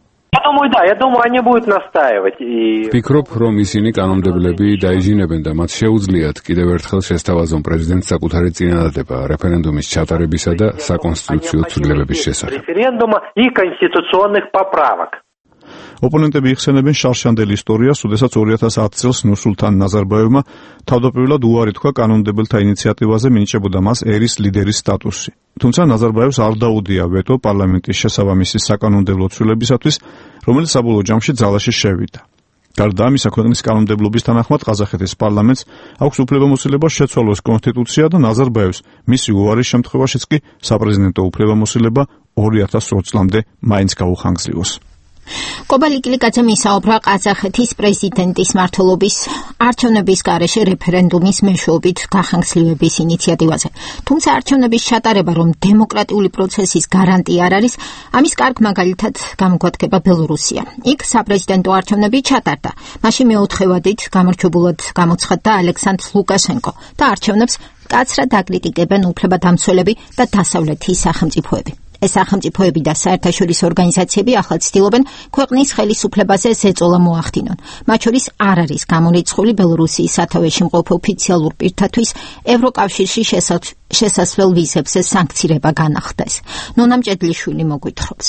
S2: Я думаю, они будут настаивать.
S21: Ფიქრობ, რომ ისინი კანონმდებლები დაიჟინებენ და მათ შეუძლიათ კიდევ ერთხელ შესთავაზონ პრეზიდენტს საკუთარი წინადადება რეფერენდუმის ჩატარებისა და საკონსტიტუციო ცვლილებების შესახებ.
S2: Референдума и конституционных поправок.
S20: ოპონენტები იხსენებენ შარშანდელ ისტორიას, უდესაც 2010 წელს ნურსულთან ნაზარბაევმა თავდაპირველად უარი თქვა კანონმდებელთა ინიციატივაზე, მინიჭებოდა მას ერის ლიდერის სტატუსი. თუმცა ნაზარბაევს არ დაუდია ვეტო პარლამენტის შესაბამისი საკანონმდებლო ცვლილებისათვის, რომელიც საბოლოო ჯამში ძალაში შევიდა. გარდა ამისა, ქვეყნის კანონმდებლობის თანახმად ყაზახეთის პარლამენტს აქვს უფლებამოსილება შეცვალოს კონსტიტუცია და ნაზარბაევს მისი უარის შემთხვევაშიც კი საპრეზიდენტო უფლებამოსილება 2020 წლამდე მაინც გაუხანგრძლივოს.
S1: კობალიკილიკაძე მისაუბრა ყაზახეთის პრეზიდენტის მმართველობის არჩევნების გარეშე რეფერენდუმის მეშვეობით გახანგრძლივების ინიციატივაზე. თუმცა არჩევნების ჩატარება, რომ დემოკრატიული პროცესის გარანტია არ არის, ამის კარგ მაგალითად გამოგვადგება ბელორუსია. იქ საპრეზიდენტო არჩევნები ჩატარდა. მაშინ მეოთხე ვადით გამარჯვებულად გამოცხადდა ალექსანდრ ლუკაშენკო და არჩევნებს კაცრად აკრიტიკებენ უფლებადამცველები და დასავლეთის სახელმწიფოები. ეს სახელმწიფოები და საერთაშორისო ორგანიზაციები ახლა ცდილობენ ქვეყნის ხელისუფლებაზე ზეწოლა მოახდინონ. მათ შორის არ არის გამორიცხული ბელორუსიის სათავეში მყოფ ოფიციალურ პირთათვის ევროკავშირში შესასვლელ ვიზებზე სანქცირება განახდეს. ნონა მჭედლიშვილი მოგვითხრობს.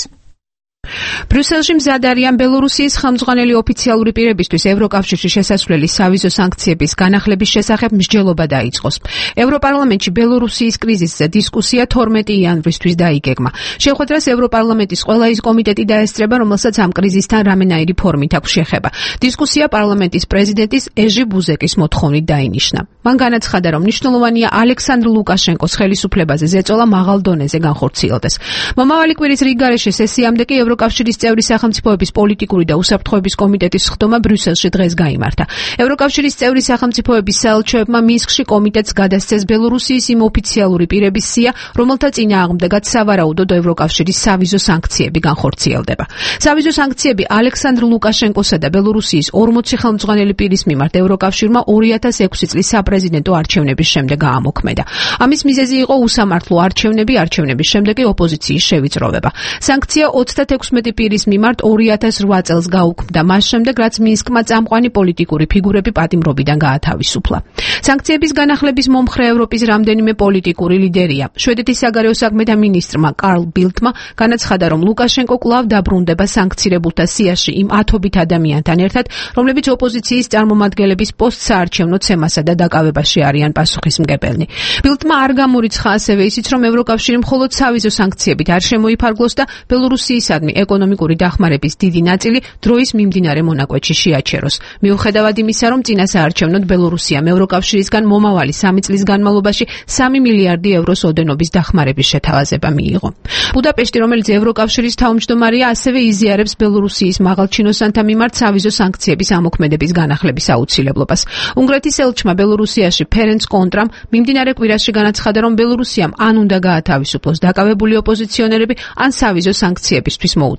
S22: ბრიუსელში მზად არიან ბელორუსიის ხელმძღვანელი ოფიციალური პირებისთვის ევროკავშირში შესასვლელი სავიზო სანქციების განახლების შესახებ მსჯელობა დაიწყოს. ევროპარლამენტში ბელორუსიის კრიზისზე დისკუსია 12 იანვრისთვის დაიგეგმა. შეხვედრას ევროპარლამენტის ყველა ის კომიტეტი დაესწრება, რომელსაც ამ კრიზისთან რამენაირი ფორმით აქვს შეხება. დისკუსია პარლამენტის პრეზიდენტის ეჟი ბუზეკის მოთხოვნით დაინიშნა. მან განაცხადა, რომ მნიშვნელოვანია ალექსანდრ ლუკაშენკოს ხელისუფლებაზე ზეწოლა მაღალ დონეზე განხორციელდეს. მომავალი კვირის რიგ გარეშე სესიამდე კი ევროკავშირის წევრი სახელმწიფოების პოლიტიკური და უსაფრთხოების კომიტეტის ხდომა ბრიუსელში დღეს გაიმართა. ევროკავშირის წევრი სახელმწიფოების საელჩოებმა მინსკში კომიტეტს გადასცეს ბელორუსიის იმ ოფიციალური პირების სია, რომელთა წინააღმდეგაც სავარაუდოდ ევროკავშირის სავიზო სანქციები განხორციელდება. სავიზო სანქციები ალექსანდრ ლუკაშენკოსა და ბელორუსიის 40 ხელმძღვანელი პირის მიმართ ევროკავშირმა 2006 წლის საპრეზიდენტო არჩევნების შემდეგ გაამოქმედა. ამის მიზეზი იყო უსამართლო არჩევნების შემდეგ ოპოზიციის შევიწროვება. სანქცია 36 პირის მიმართ 2008 წელს გაუქმდა, მას შემდეგ რაც მინსკმა წამყვანი პოლიტიკური ფიგურები პატიმრობიდან გაათავისუფლა. სანქციების განახლების მომხრე ევროპის რამდენიმე პოლიტიკური ლიდერია. შვედეთის საგარეო საქმეთა მინისტრმა კარლ ბილდმა განაცხადა, რომ ლუკაშენკო კვლავ დაბრუნდება სანქცირებულთა სიაში იმ ათობით ადამიანთან ერთად, რომლებიც ოპოზიციის წარმომადგენლების პოსტსაარჩევნო ცემასა და დაკავებაში არიან პასუხისმგებელნი. ბილდმა არ გამორიცხა ასევე ისიც, რომ ევროკავშირი მხოლოდ სავიზო სანქციებით არ შემოიფარგლოს და ბელორუსიისადმი ეკონომიკური დახმარების დიდი ნაწილი დროის მიმდინარე მონაკვეთში შეაჩეროს. მიუხედავად იმისა, რომ წინასაარჩევნოდ ბელორუსიამ ევროკავშირისგან მომავალი 3 წლის განმავლობაში 3 მილიარდი ევროს ოდენობის დახმარების შეთავაზება მიიღო. ბუდაპეშტი, რომელიც ევროკავშირის თავმჯდომარეა, ასევე იზიარებს ბელორუსიის მაღალჩინოსანთა მიმართ სავიზო სანქციების ამოქმედების განახლების აუცილებლობას. უნგრეთის ელჩმა ბელორუსიაში ფერენც კონტრამ მიმდინარე კვირაში განაცხადა, რომ ბელორუსიამ ან უნდა გაათავისუფლოს დაკავებული ოპოზიციონერები, ან სავიზო სანქციებისთვის მოუწევს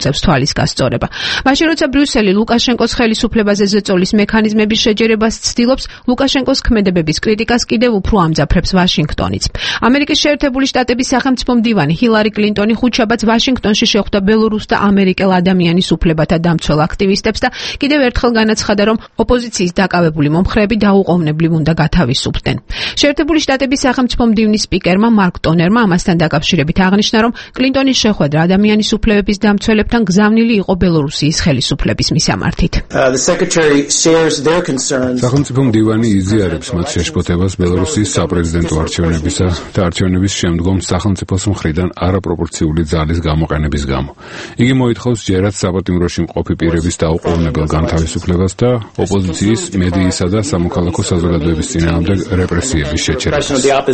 S22: უწევს თვალის გასწორება. მაშინ როცა ბრიუსელი ლუკაშენკოს ხელისუფლებაზე ზეწოლის მექანიზმების შეჯერებას ცდილობს, ლუკაშენკოს ქმედებების კრიტიკას კიდევ უფრო ამძაფრებს ვაშინგტონიც. ამერიკის შეერთებული შტატების სახელმწიფო მდივანი ჰილარი კლინტონი ხუთშაბათს ვაშინგტონში შეხვდა ბელორუს და ამერიკელ ადამიანის უფლებათა დამცველ აქტივისტებს და კიდევ ერთხელ განაცხადა, რომ ოპოზიციის დაკავებული მომხრეები დაუყოვნებლივ უნდა გათავისუფლდნენ. შეერთებული შტატების სახელმწიფო მდივნის სპიკერმა მარკ ტონერმა ამასთან დაკავშირებით აღნიშნა, რომ კლინტონის შეხვედრა ადამიანის უფლებების დამცველებთან გზავნილი იყო ბელორუსიის ხელისუფლების მისამართით.
S21: სახელმწიფო მდივანი იზიარებს მათ შეშფოთებას ბელორუსიის საპრეზიდენტო არჩევნებისა და არჩევნების შემდგომ სახელმწიფოს მხრიდან არაპროპორციული ძალის გამოყენების გამო. იგი მოითხოვს ჯერაც საპატიმროში მყოფი პირების დაუყოვნებელ განთავისუფლებას და ოპოზიციის, მედიისა და სამოქალაქო საზოგადოების წინააღმდეგ რეპრესიების შეჩერებას.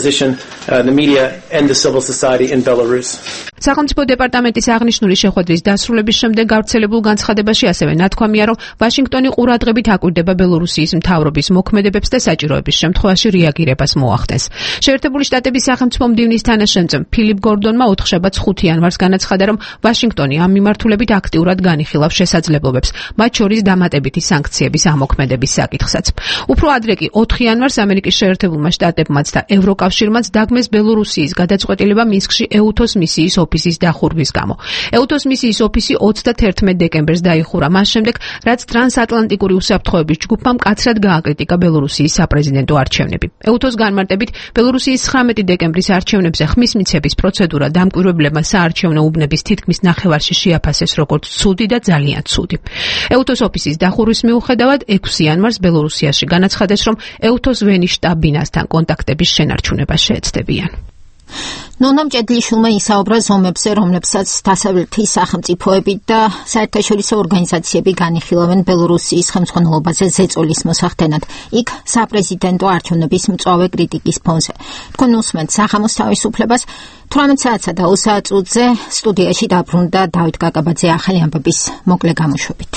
S22: სახელმწიფო დეპარტამენტის აღნიშნული შეხვედრის დასრულების შემდეგ გავრცელებულ განცხადებაში ასევე ნათქვამია, რომ ვაშინგტონი ყურადღებით აკვირდება ბელორუსიის მთავრობის მოქმედებებს და საჭიროების შემთხვევაში რეაგირებას მოახდენს. შეერთებული შტატების სახელმწიფო მდივნის თანაშემწე ფილიპ გორდონმა 4-შაბათს 5 იანვარს განაცხადა, რომ ვაშინგტონი ამ მიმართულებით აქტიურად განიხილავს შესაძლებლობებს, მათ შორის დამატებითი სანქციების ამოქმედების საკითხსაც. უფრო ადრე კი 4 იანვარს ამერიკის შეერთებულმა შტატებმაც და ევროკავშირმაც დაგმეს ბელორუსიის გადაწყვეტილება მინსკში ეუთოს მისიის ოფისის დახურვის გამო. ეუთოს მისიის ოფისი 31 დეკემბერს დაიხურა, მას შემდეგ, რაც ტრანსატლანტიკური უსაფრთხოების ჯგუფმა მკაცრად გააკრიტიკა ბელორუსიის საპრეზიდენტო არჩევნები. ეუთოს განმარტებით, ბელორუსიის 19 დეკემბრის არჩევნებზე ხმის მიცემის პროცედურა დამკვირვებლებმა საარჩევნო უბნების თითქმის ნახევარში შეაფასეს როგორც ცუდი და ძალიან ცუდი. ეუთოს ოფისის დახურვის მიუხედავად 6 იანვარს ბელორუსიაში განაცხადეს, რომ ეუთოს ვენის შტაბ-ბინასთან კონტაქტების შენარჩუნება შეეცდებიან.
S1: ნონა მჭედლიშვილმა ისაუბრა ზომებზე, რომლებსაც დასავლეთის სახელმწიფოები და საერთაშორისო ორგანიზაციები განიხილავენ ბელორუსიის ხელმძღვანელობაზე ზეწოლის მოსახდენად. იქ საპრეზიდენტო არჩევნების მწვავე კრიტიკის ფონზე. თქვენ უსმენთ სახამოს თავისუფლებას 18 საათსა და 20 წუთზე სტუდიაში დაბრუნდა დავით კაკაბაძე ახალი ამბების მოკლე გამოშვებით.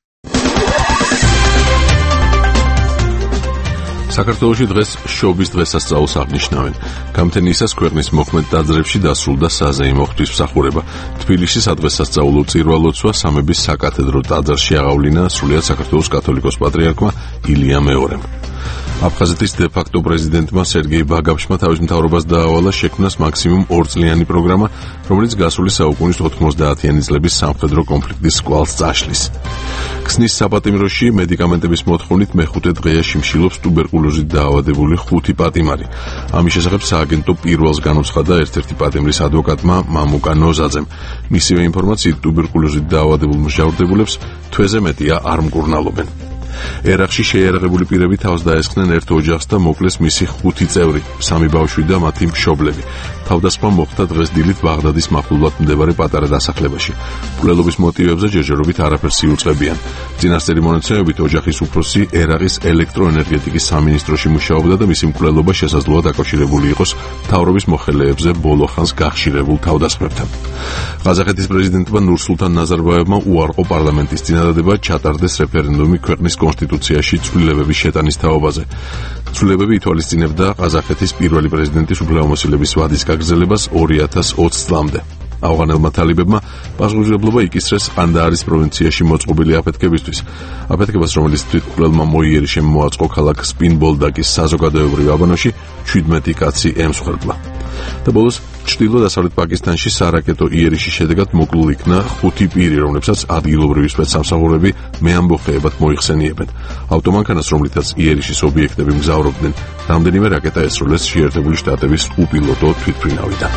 S4: საქართველოში დღეს შობის დღესასწაულს აღნიშნავენ. გამთენიისას ქვეყნის მოქმედ ტაძრებში დასრულდა საზეიმო ღვთისმსახურება. თბილისში სადღესასწაულო წირვა-ლოცვა სამების საკათედრო ტაძარში აღავლინა სრულიად საქართველოს კათოლიკოს პატრიარქმა ილია მეორემ. აფხაზეთის დე-ფაქტო პრეზიდენტმა სერგეი ბაგაფშმა თავის მთავრობას დაავალა შექმნას მაქსიმუმ 2 წლიანი პროგრამა, რომელიც გასული საუკუნის 90-იანი წლების სამხედრო კონფლიქტის კვალს წაშლის. ქსნის საპატიმროში მედიკამენტების მოთხოვნით მეხუთე დღეა შიმშილობს ტუბერკულოზით დაავადებული 5 პატიმარი. ამის შესახებ სააგენტო პირველს განუცხადა ერთ-ერთი პატიმრის ადვოკატმა მამუკა ნოზაძემ. მისივე ინფორმაციით ტუბერკულოზით დაავადებულ მსჯავრდებულებს თვეზე მეტია არ მკურნალობენ. ერაყში შეიარაღებული პირები თავს დაესხნენ ერთ ოჯახს და მოკლეს მისი 5 წევრი, 3 ბავშვი და მათი მშობლები. თავდასხმა მოხდა დღეს დილით ბაღდადის მახლობლად მდებარე პატარა დასახლებაში. მკვლელობის მოტივებზე ჯერჯერობით არაფერს იუწყებიან. წინასწარი მონაცემებით ოჯახის უფროსი ერაყის ელექტროენერგეტიკის სამინისტროში მუშაობდა და მისი მკვლელობა შესაძლოა დაკავშირებული იყოს მთავრობის მოხელეებზე ბოლო ხანს გახშირებულ თავდასხმებთან. ყაზახეთის პრეზიდენტმა ნურსულთან ნაზარბაევმა უარყო პარლამენტის წინადადება ჩატარდეს რეფერენდუმი ქვეყნის კონსტიტუციაში ცვლილებების შეტანის თაობაზე. ცვლილებები ითვალისწინებდა ყაზახეთის პირველი პრეზიდენტის უფლებამოსილების ვადის გაგრძელებას 2020 წლამდე. ავღანელმა თალიბებმა პასუხისმგებლობა იკისრეს ყანდაარის პროვინციაში მოწყობილი აფეთქებისთვის. აფეთქებას, რომელიც თვითმკვლელმა მოიერიშემ მოაწყო ქალაქ სპინბოლდაკის საზოგადოებრივ აბანოში, 17 კაცი ემსხვერპლა. და ბოლოს ჩრდილო-დასავლეთ პაკისტანში სარაკეტო იერიშის შედეგად მოკლულ იქნა 5 პირი, რომლებსაც ადგილობრივი სპეცსამსახურები მეამბოხეებად მოიხსენიებენ. ავტომანქანას, რომლითაც იერიშის ობიექტები მგზავრობდნენ, რამდენიმე რაკეტა ესროლეს შეერთებული შტატების უპილოტო თვითმფრინავიდან.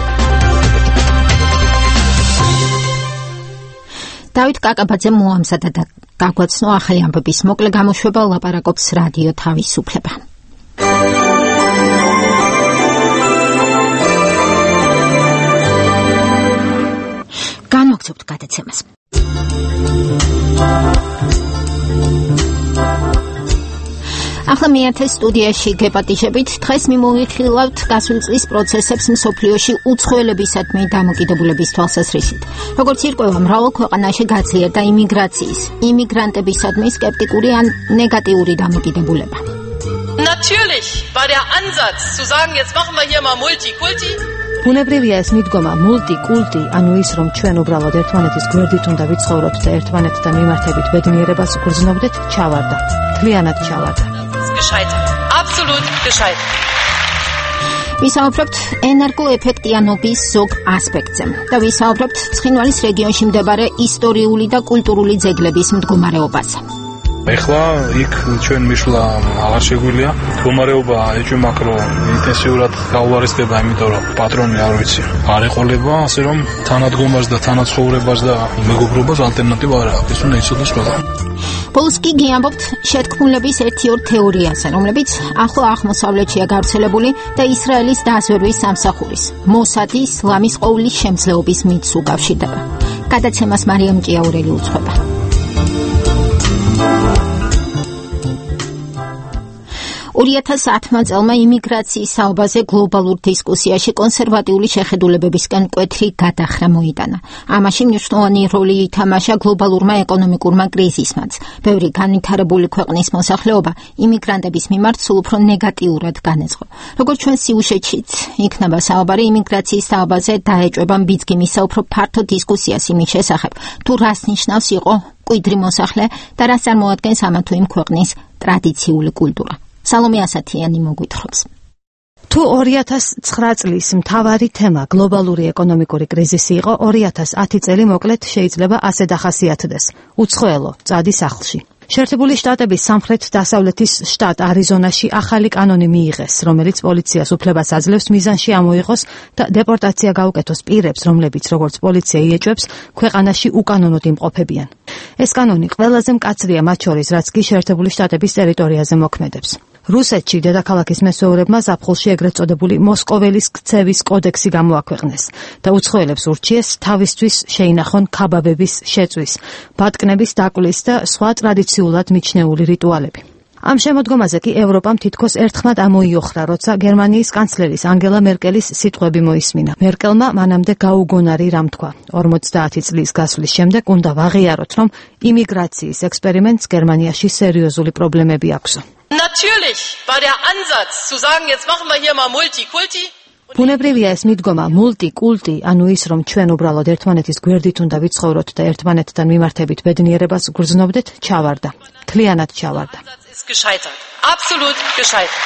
S1: დავით კაკაბაძე მოამზადა და გაგვაცნო ახალი ამბების მოკლე გამოშვება, ლაპარაკობს რადიო თავისუფლება. განვაგრძობთ გადაცემას. ახლა მეათე სტუდიაში გეპატიჟებით, დღეს მიმოვიხილავთ გასული წლის პროცესებს მსოფლიოში უცხოელებისადმი დამოკიდებულების თვალსაზრისით. როგორც ირკვევა, მრავალ ქვეყანაში გაძლიერდა იმიგრაციის, იმიგრანტებისადმი სკეპტიკური ან ნეგატიური დამოკიდებულება.
S9: Natürlich war der Ansatz zu sagen, jetzt machen wir hier mal Multikulti, ბუნებრივია ეს მიდგომა მულტიკულტი, ანუ ის რომ ჩვენ უბრალოდ ერთმანეთის გვერდით უნდა ვიცხოვროთ და ერთმანეთთან მიმართებით ბედნიერებას გრძნობდეთ, ჩავარდა. მთლიანად ჩავარდა.
S10: Gescheitert. Absolut gescheitert.
S1: ვისაუბრებთ ენერგოეფექტიანობის ზოგ ასპექტზე და ვისაუბრებთ ცხინვალის რეგიონში მდებარე ისტორიული და კულტურული ძეგლების მდგომარეობაზე.
S16: ეხლა იქ ჩვენ მისვლა აღარ შეგვიძლია. მდგომარეობა ეჭვმაქ რომ ინტენსიურად გაუარესდება, იმიტომ რომ პატრონი არ ვიცი. არ ეყოლება, ასე რომ თანადგომას და თანაცხოვრებას და მეგობრობას ალტერნატივა არ აქვს. ეს უნდა იცოდეს ყველა.
S1: ბოლოს კი გიამბობთ შეთქმულების ერთ-ორ თეორიაზე, რომლებიც ახლო აღმოსავლეთშია გავრცელებული და ისრაელის დაზვერვის სამსახურის, მოსადის ლამის ყოვლის შემძლეობის მითს უკავშირდება. გადაცემას მარიამ ჭიაურელი უძღვება. 2010 წელმა იმიგრაციის საუბარზე გლობალურ დისკუსიაში კონსერვატიული შეხედულებებისგან მკვეთრი გადახრა მოიტანა. ამაში მნიშვნელოვანი როლი ითამაშა გლობალურმა ეკონომიკურმა კრიზისმაც. ბევრი განვითარებული ქვეყნის მოსახლეობა იმიგრანტების მიმართ სულ უფრო ნეგატიურად განეწყო. როგორც ჩვენ სიუჟეტშიც იქნება საუბარი იმიგრაციის საუბარზე დაეჭვება მბიძგიმისა უფრო ფართო დისკუსიას იმის შესახებ, თუ რას ნიშნავს იყო მკვიდრი მოსახლე და რას წარმოადგენს ამა თუ იმ ქვეყნის ტრადიციული კულტურა. სალომე ასათიანი მოგვითხრობს.
S9: თუ 2009 წლის მთავარი თემა გლობალური ეკონომიკური კრიზისი იყო, 2010 წელი მოკლედ შეიძლება ასე დახასიათდეს. უცხოელო, წადი სახლში. შეერთებული შტატების სამხრეთ-დასავლეთის შტატ არიზონაში ახალი კანონი მიიღეს, რომელიც პოლიციას უფლებას აძლევს მიზანში ამოიღოს და დეპორტაცია გაუკეთოს პირებს, რომლებიც როგორც პოლიცია იეჭვებს, ქვეყანაში უკანონოდ იმყოფებიან. ეს კანონი ყველაზე მკაცრია მათ შორის, რაც კი შეერთებული შტატების ტერიტორიაზე მოქმედებს. რუსეთში დედაქალაქის მესვეურებმა ზაფხულში ეგრეთ წოდებული მოსკოველის ქცევის კოდექსი გამოაქვეყნეს და უცხოელებს ურჩიეს თავისთვის შეინახონ ქაბაბების შეწვის, ბატკნების დაკლის და სხვა ტრადიციულად მიჩნეული რიტუალები. ამ შემოდგომაზე კი ევროპამ თითქოს ერთხმად ამოიოხრა, როცა გერმანიის კანცლერის ანგელა მერკელის სიტყვები მოისმინა. მერკელმა მანამდე გაუგონარი რამ თქვა. 50 წლის გასვლის შემდეგ უნდა ვაღიაროთ, რომ იმიგრაციის ექსპერიმენტს გერმანიაში სერიოზული პრობლემები აქვსო.
S10: Natürlich war der Ansatz zu sagen, jetzt machen wir hier mal Multikulti.
S9: ბუნებრივია ეს მიდგომა მულტიკულტი, ანუ ის რომ ჩვენ უბრალოდ ერთმანეთის გვერდით უნდა ვიცხოვროთ და ერთმანეთთან მიმართებით ბედნიერებას გრძნობდეთ, ჩავარდა. მთლიანად ჩავარდა.
S10: Absolut gescheitert.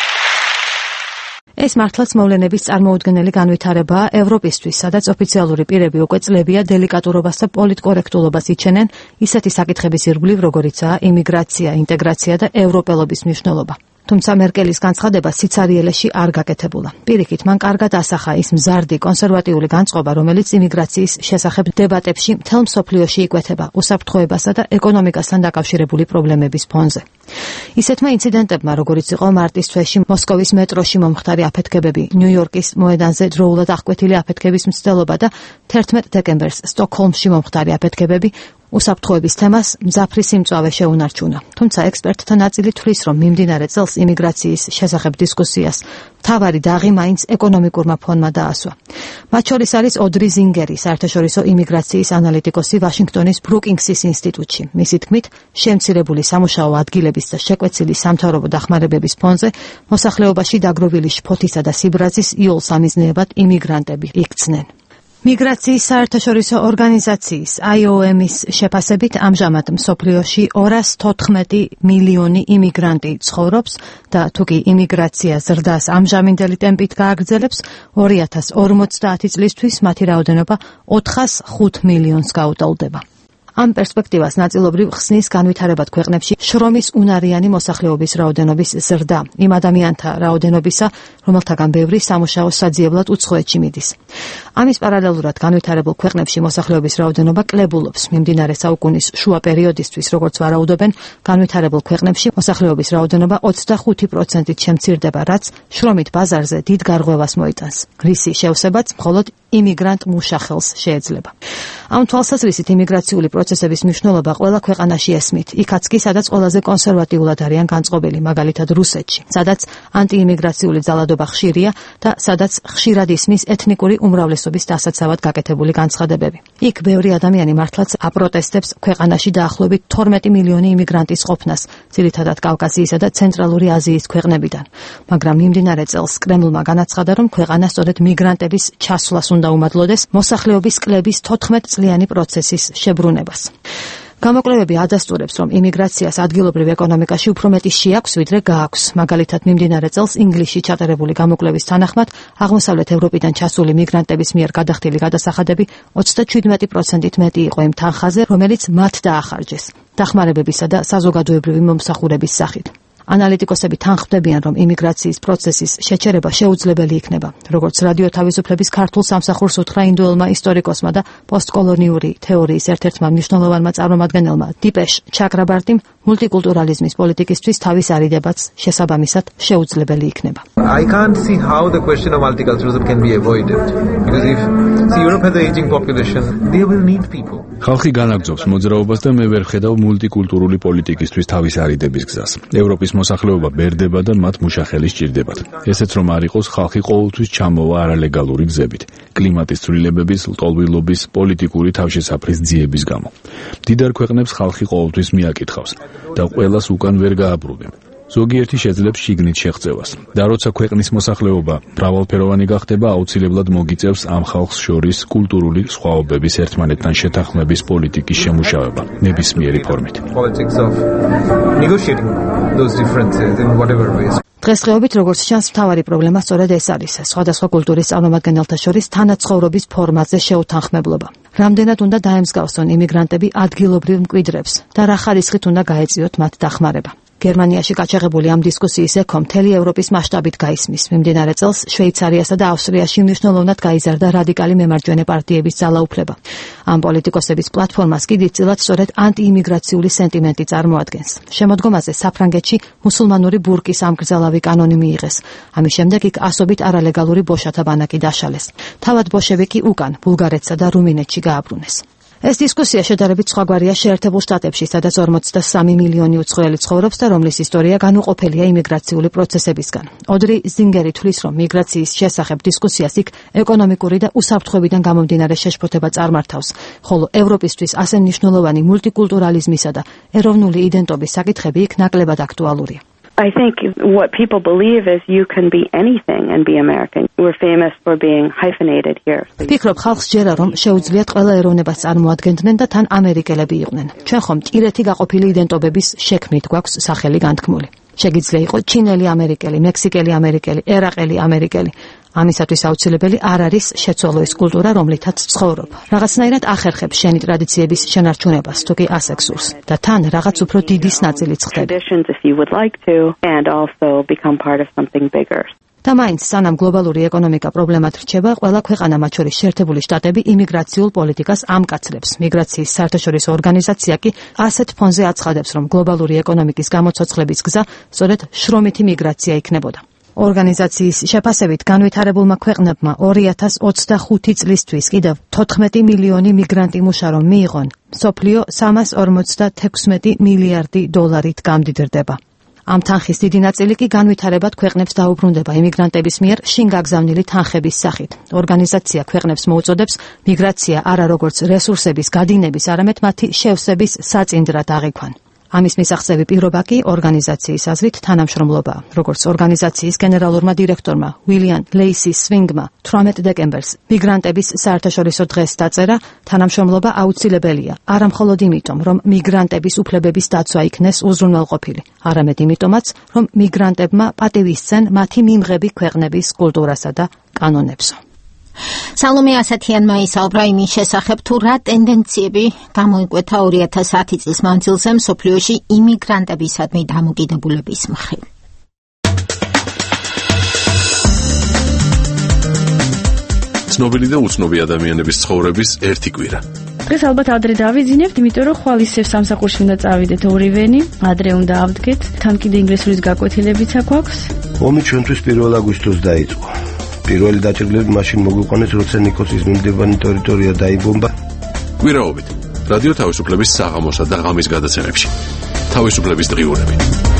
S9: ეს მართლაც მოვლენების წარმოუდგენელი განვითარებაა ევროპისთვის, სადაც ოფიციალური პირები უკვე წლებია დელიკატურობას და პოლიტკორექტულობას იჩენენ ისეთი საკითხების ირგვლივ, როგორიცაა იმიგრაცია, ინტეგრაცია და ევროპელობის მნიშვნელობა. თუმცა მერკელის განცხადება სიცარიელეში არ გაკეთებულა. პირიქით, მან კარგად ასახა ის მზარდი კონსერვატიული განწყობა, რომელიც იმიგრაციის შესახებ დებატებში მთელ მსოფლიოში იკვეთება უსაფრთხოებასა და ეკონომიკასთან დაკავშირებული პრობლემების ფონზე. ისეთმა ინციდენტებმა, როგორიც იყო მარტის თვეში მოსკოვის მეტროში მომხდარი აფეთქებები, ნიუ-იორკის მოედანზე დროულად აღკვეთილი აფეთქების მცდელობა და 11 დეკემბერს სტოკჰოლმში მომხდარი აფეთქებები უსაფრთხოების თემას მძაფრი სიმწვავე შეუნარჩუნა. თუმცა ექსპერტთა ნაწილი თვლის, რომ მიმდინარე წელს იმიგრაციის შესახებ დისკუსიას მთავარი დაღი მაინც ეკონომიკურმა ფონმა დაასვა. მათ შორის არის ოდრი ზინგერი, საერთაშორისო იმიგრაციის ანალიტიკოსი ვაშინგტონის ბრუკინგსის ინსტიტუტში. მისი თქმით, შემცირებული სამუშაო ადგილების და შეკვეცილი სამთავრობო დახმარებების ფონზე მოსახლეობაში დაგროვილი შფოთისა და სიბრაძის იოლ სამიზნეებად იმიგრანტები იქცნენ. მიგრაციის საერთაშორისო ორგანიზაციის IOM-ის შეფასებით ამჟამად მსოფლიოში 214 მილიონი იმიგრანტი ცხოვრობს და თუკი იმიგრაცია ზრდას ამჟამინდელი ტემპით გააგრძელებს, 2050 წლისთვის მათი რაოდენობა 405 მილიონს გაუტოლდება. ამ პერსპექტივას ნაწილობრივ ხსნის განვითარებად ქვეყნებში შრომის უნარიანი მოსახლეობის რაოდენობის ზრდა, იმ ადამიანთა რაოდენობისა, რომელთაგან ბევრი სამუშაო საძიებლად უცხოეთში მიდის. ამის პარალელურად განვითარებულ ქვეყნებში მოსახლეობის რაოდენობა კლებულობს. მიმდინარე საუკუნის შუა პერიოდისთვის, როგორც ვარაუდობენ, განვითარებულ ქვეყნებში მოსახლეობის რაოდენობა 25%-ით შემცირდება, რაც შრომით ბაზარზე დიდ გარღვევას მოიტანს. რისი შევსებაც მხოლოდ იმიგრანტ მუშახელს შეეძლება. ამ თვალსაზრისით იმიგრაციული პროცესების მნიშვნელობა ყველა ქვეყანაში ესმით. იქაც კი, სადაც ყველაზე კონსერვატიულად არიან განწყობილი, მაგალითად რუსეთში, სადაც ანტიიმიგრაციული ძალადობა ხშირია და სადაც ხშირად ისმის ეთნიკური უმრავლესობის დასაცავად გაკეთებული განცხადებები. იქ ბევრი ადამიანი მართლაც აპროტესტებს ქვეყანაში დაახლოებით 12 მილიონი იმიგრანტის ყოფნას, ძირითადად კავკასიისა და ცენტრალური აზიის ქვეყნებიდან. მაგრამ მიმდინარე წელს კრემლმა განაცხადა, რომ ქვეყანა სწორედ მიგრანტების ჩასვლას უნდა უმადლოდეს მოსახლეობის კლების 14 წლიანი პროცესის შებრუნებას. გამოკვლევები ადასტურებს, რომ იმიგრაციას ადგილობრივ ეკონომიკაში უფრო მეტი შეაქვს, ვიდრე გააქვს. მაგალითად, მიმდინარე წელს ინგლისში ჩატარებული გამოკვლევის თანახმად, აღმოსავლეთ ევროპიდან ჩასული მიგრანტების მიერ გადახდილი გადასახადები 37%-ით მეტი იყო იმ თანხაზე, რომელიც მათ დაახარჯეს დახმარებებისა და საზოგადოებრივი მომსახურების სახით. ანალიტიკოსები თანხმდებიან, რომ იმიგრაციის პროცესის შეჩერება შეუძლებელი იქნება. როგორც რადიო თავისუფლების ქართულ სამსახურს უთხრა ინდოელმა ისტორიკოსმა და პოსტკოლონიური თეორიის ერთ-ერთმა მნიშვნელოვანმა წარმომადგენელმა დიპეშ ჩაკრაბარტიმ, მულტიკულტურალიზმის პოლიტიკისთვის თავის არიდებაც შესაბამისად შეუძლებელი იქნება.
S8: I can't see how the question of multiculturalism can be avoided. Because if Europe has an aging population, they will need people.
S3: ხალხი განაგრძობს მოძრაობას და მე ვერ ხედავ მულტიკულტურული პოლიტიკისთვის თავის არიდების გზას. ევროპის მოსახლეობა ბერდება და მათ მუშახელი სჭირდებათ. ესეც რომ არ იყოს, ხალხი ყოველთვის ჩამოვა არალეგალური გზებით, კლიმატის ცვლილებების, ლტოლვილობის, პოლიტიკური თავშესაფრის ძიების გამო. მდიდარ ქვეყნებს ხალხი ყოველთვის მიაკითხავს და ყველას უკან ვერ გააბრუნებს. ზოგიერთი შეძლებს შიგნით შეღწევას. და როცა ქვეყნის მოსახლეობა მრავალფეროვანი გახდება, აუცილებლად მოგიწევს ამ ხალხს შორის კულტურული სხვაობების ერთმანეთთან შეთანხმების პოლიტიკის შემუშავება ნებისმიერი ფორმით.
S9: დღესდღეობით, როგორც ჩანს, მთავარი პრობლემა სწორედ ეს არის, სხვადასხვა კულტურის წარმომადგენელთა შორის თანაცხოვრობის ფორმაზე შეუთანხმებლობა. რამდენად უნდა დაემსგავსონ იმიგრანტები ადგილობრივ მკვიდრებს და რა ხარისხით უნდა გაეწიოთ მათ დახმარება. გერმანიაში გაჩაღებული ამ დისკუსიის ექო მთელი ევროპის მასშტაბით გაისმის. მიმდინარე წელს შვეიცარიასა და ავსტრიაში მნიშვნელოვნად გაიზარდა რადიკალი მემარჯვენე პარტიების ძალაუფლება. ამ პოლიტიკოსების პლატფორმას კი დიდწილად სწორედ ანტიიმიგრაციული სენტიმენტი წარმოადგენს. შემოდგომაზე საფრანგეთში მუსულმანური ბურკის ამგრძალავი კანონი მიიღეს. ამის შემდეგ იქ ასობით არალეგალური ბოშათა ბანაკი დაშალეს. თავად ბოშევიკი უკან ბულგარეთსა და რუმინეთში გააბრუნეს. ეს დისკუსია შედარებით სხვაგვარია შეერთებულ შტატებში, სადაც 43 მილიონი უცხოელი ცხოვრობს და რომლის ისტორია განუყოფელია იმიგრაციული პროცესებისგან. ოდრი ზინგერი თვლის, რომ მიგრაციის შესახებ დისკუსიას იქ ეკონომიკური და უსაფრთხოებიდან გამომდინარე შეშფოთება წარმართავს, ხოლო ევროპისთვის ასე მნიშვნელოვანი მულტიკულტურალიზმისა და ეროვნული იდენტობის საკითხები იქ ნაკლებად აქტუალურია.
S11: I think what people believe is you can be anything and be American. We're famous for being hyphenated here.
S9: ფიქრობ, ხალხს ჯერა რომ შეუძლიათ ყველა ეროვნებას წარმოადგენდნენ და თან ამერიკელები იყვნენ. ჩვენ ხომ მჭირეთი გაყოფილი იდენტობების შექმნით გვაქვს სახელი განთქმული. შეგიძლია იყოს ჩინელი ამერიკელი, მექსიკელი ამერიკელი, ერაყელი ამერიკელი. ამისათვის აუცილებელი არ არის შეცვალო ის კულტურა, რომლითაც ცხოვრობ. რაღაცნაირად ახერხებს შენი ტრადიციების შენარჩუნებას, თუ კი ასექსურს. და თან რაღაც უფრო დიდის ნაწილიც ხდება. და მაინც სანამ გლობალური ეკონომიკა პრობლემად რჩება, ყველა ქვეყანა, მათ შორის შეერთებული შტატები, იმიგრაციულ პოლიტიკას ამკაცრებს. მიგრაციის საერთაშორისო ორგანიზაცია კი ასეთ ფონზე აცხადებს, რომ გლობალური ეკონომიკის გამოცოცხლების გზა სწორედ შრომითი მიგრაცია იქნებოდა. ორგანიზაციის შეფასებით განვითარებულმა ქვეყნებმა 2025 წლისთვის კიდევ 14 მილიონი მიგრანტი მუშა რომ მიიღონ, მსოფლიო 346 მილიარდი დოლარით გამდიდრდება. ამ თანხის დიდი ნაწილი კი განვითარებად ქვეყნებს დაუბრუნდება იმიგრანტების მიერ შინ გაგზავნილი თანხების სახით. ორგანიზაცია ქვეყნებს მოუწოდებს მიგრაცია არა როგორც რესურსების გადინების, არამედ მათი შევსების საწინდრად აღიქვან. ამის მისაღწევი პირობა კი ორგანიზაციის აზრით თანამშრომლობაა. როგორც ორგანიზაციის გენერალურმა დირექტორმა უილიამ ლეისის სვინგმა 18 დეკემბერს მიგრანტების საერთაშორისო დღეს დაწერა, თანამშრომლობა აუცილებელია, არა მხოლოდ იმიტომ, რომ მიგრანტების უფლებების დაცვა იქნეს უზრუნველყოფილი, არამედ იმიტომაც, რომ მიგრანტებმა პატივისცენ მათი მიმღები ქვეყნების კულტურასა და კანონებსო.
S1: სალომე ასათიანმა ისაუბრა იმის შესახებ, თუ რა ტენდენციები გამოიკვეთა 2010 წლის მანძილზე მსოფლიოში იმიგრანტებისადმი დამოკიდებულების მხრივ.
S4: ცნობილი და უცნობი ადამიანების ცხოვრების ერთი კვირა.
S23: დღეს ალბათ ადრე დავიძინებთ, იმიტომ რომ ხვალ ისევ სამსახურში უნდა წავიდეთ ორივენი, ადრე უნდა ავდგეთ, თან კიდე ინგლისურის გაკვეთილებიც აქვს.
S24: ომი ჩვენთვის 1 აგვისტოს დაიწყო. პირველი დაჭრილები მაშინ მოგვიყვანეს, როცა ნიკოსის მიმდებარე ტერიტორია დაიბომბა.
S4: კვირაობით რადიო თავისუფლების საღამოსა და ღამის გადაცემებში. თავისუფლების დღიურები.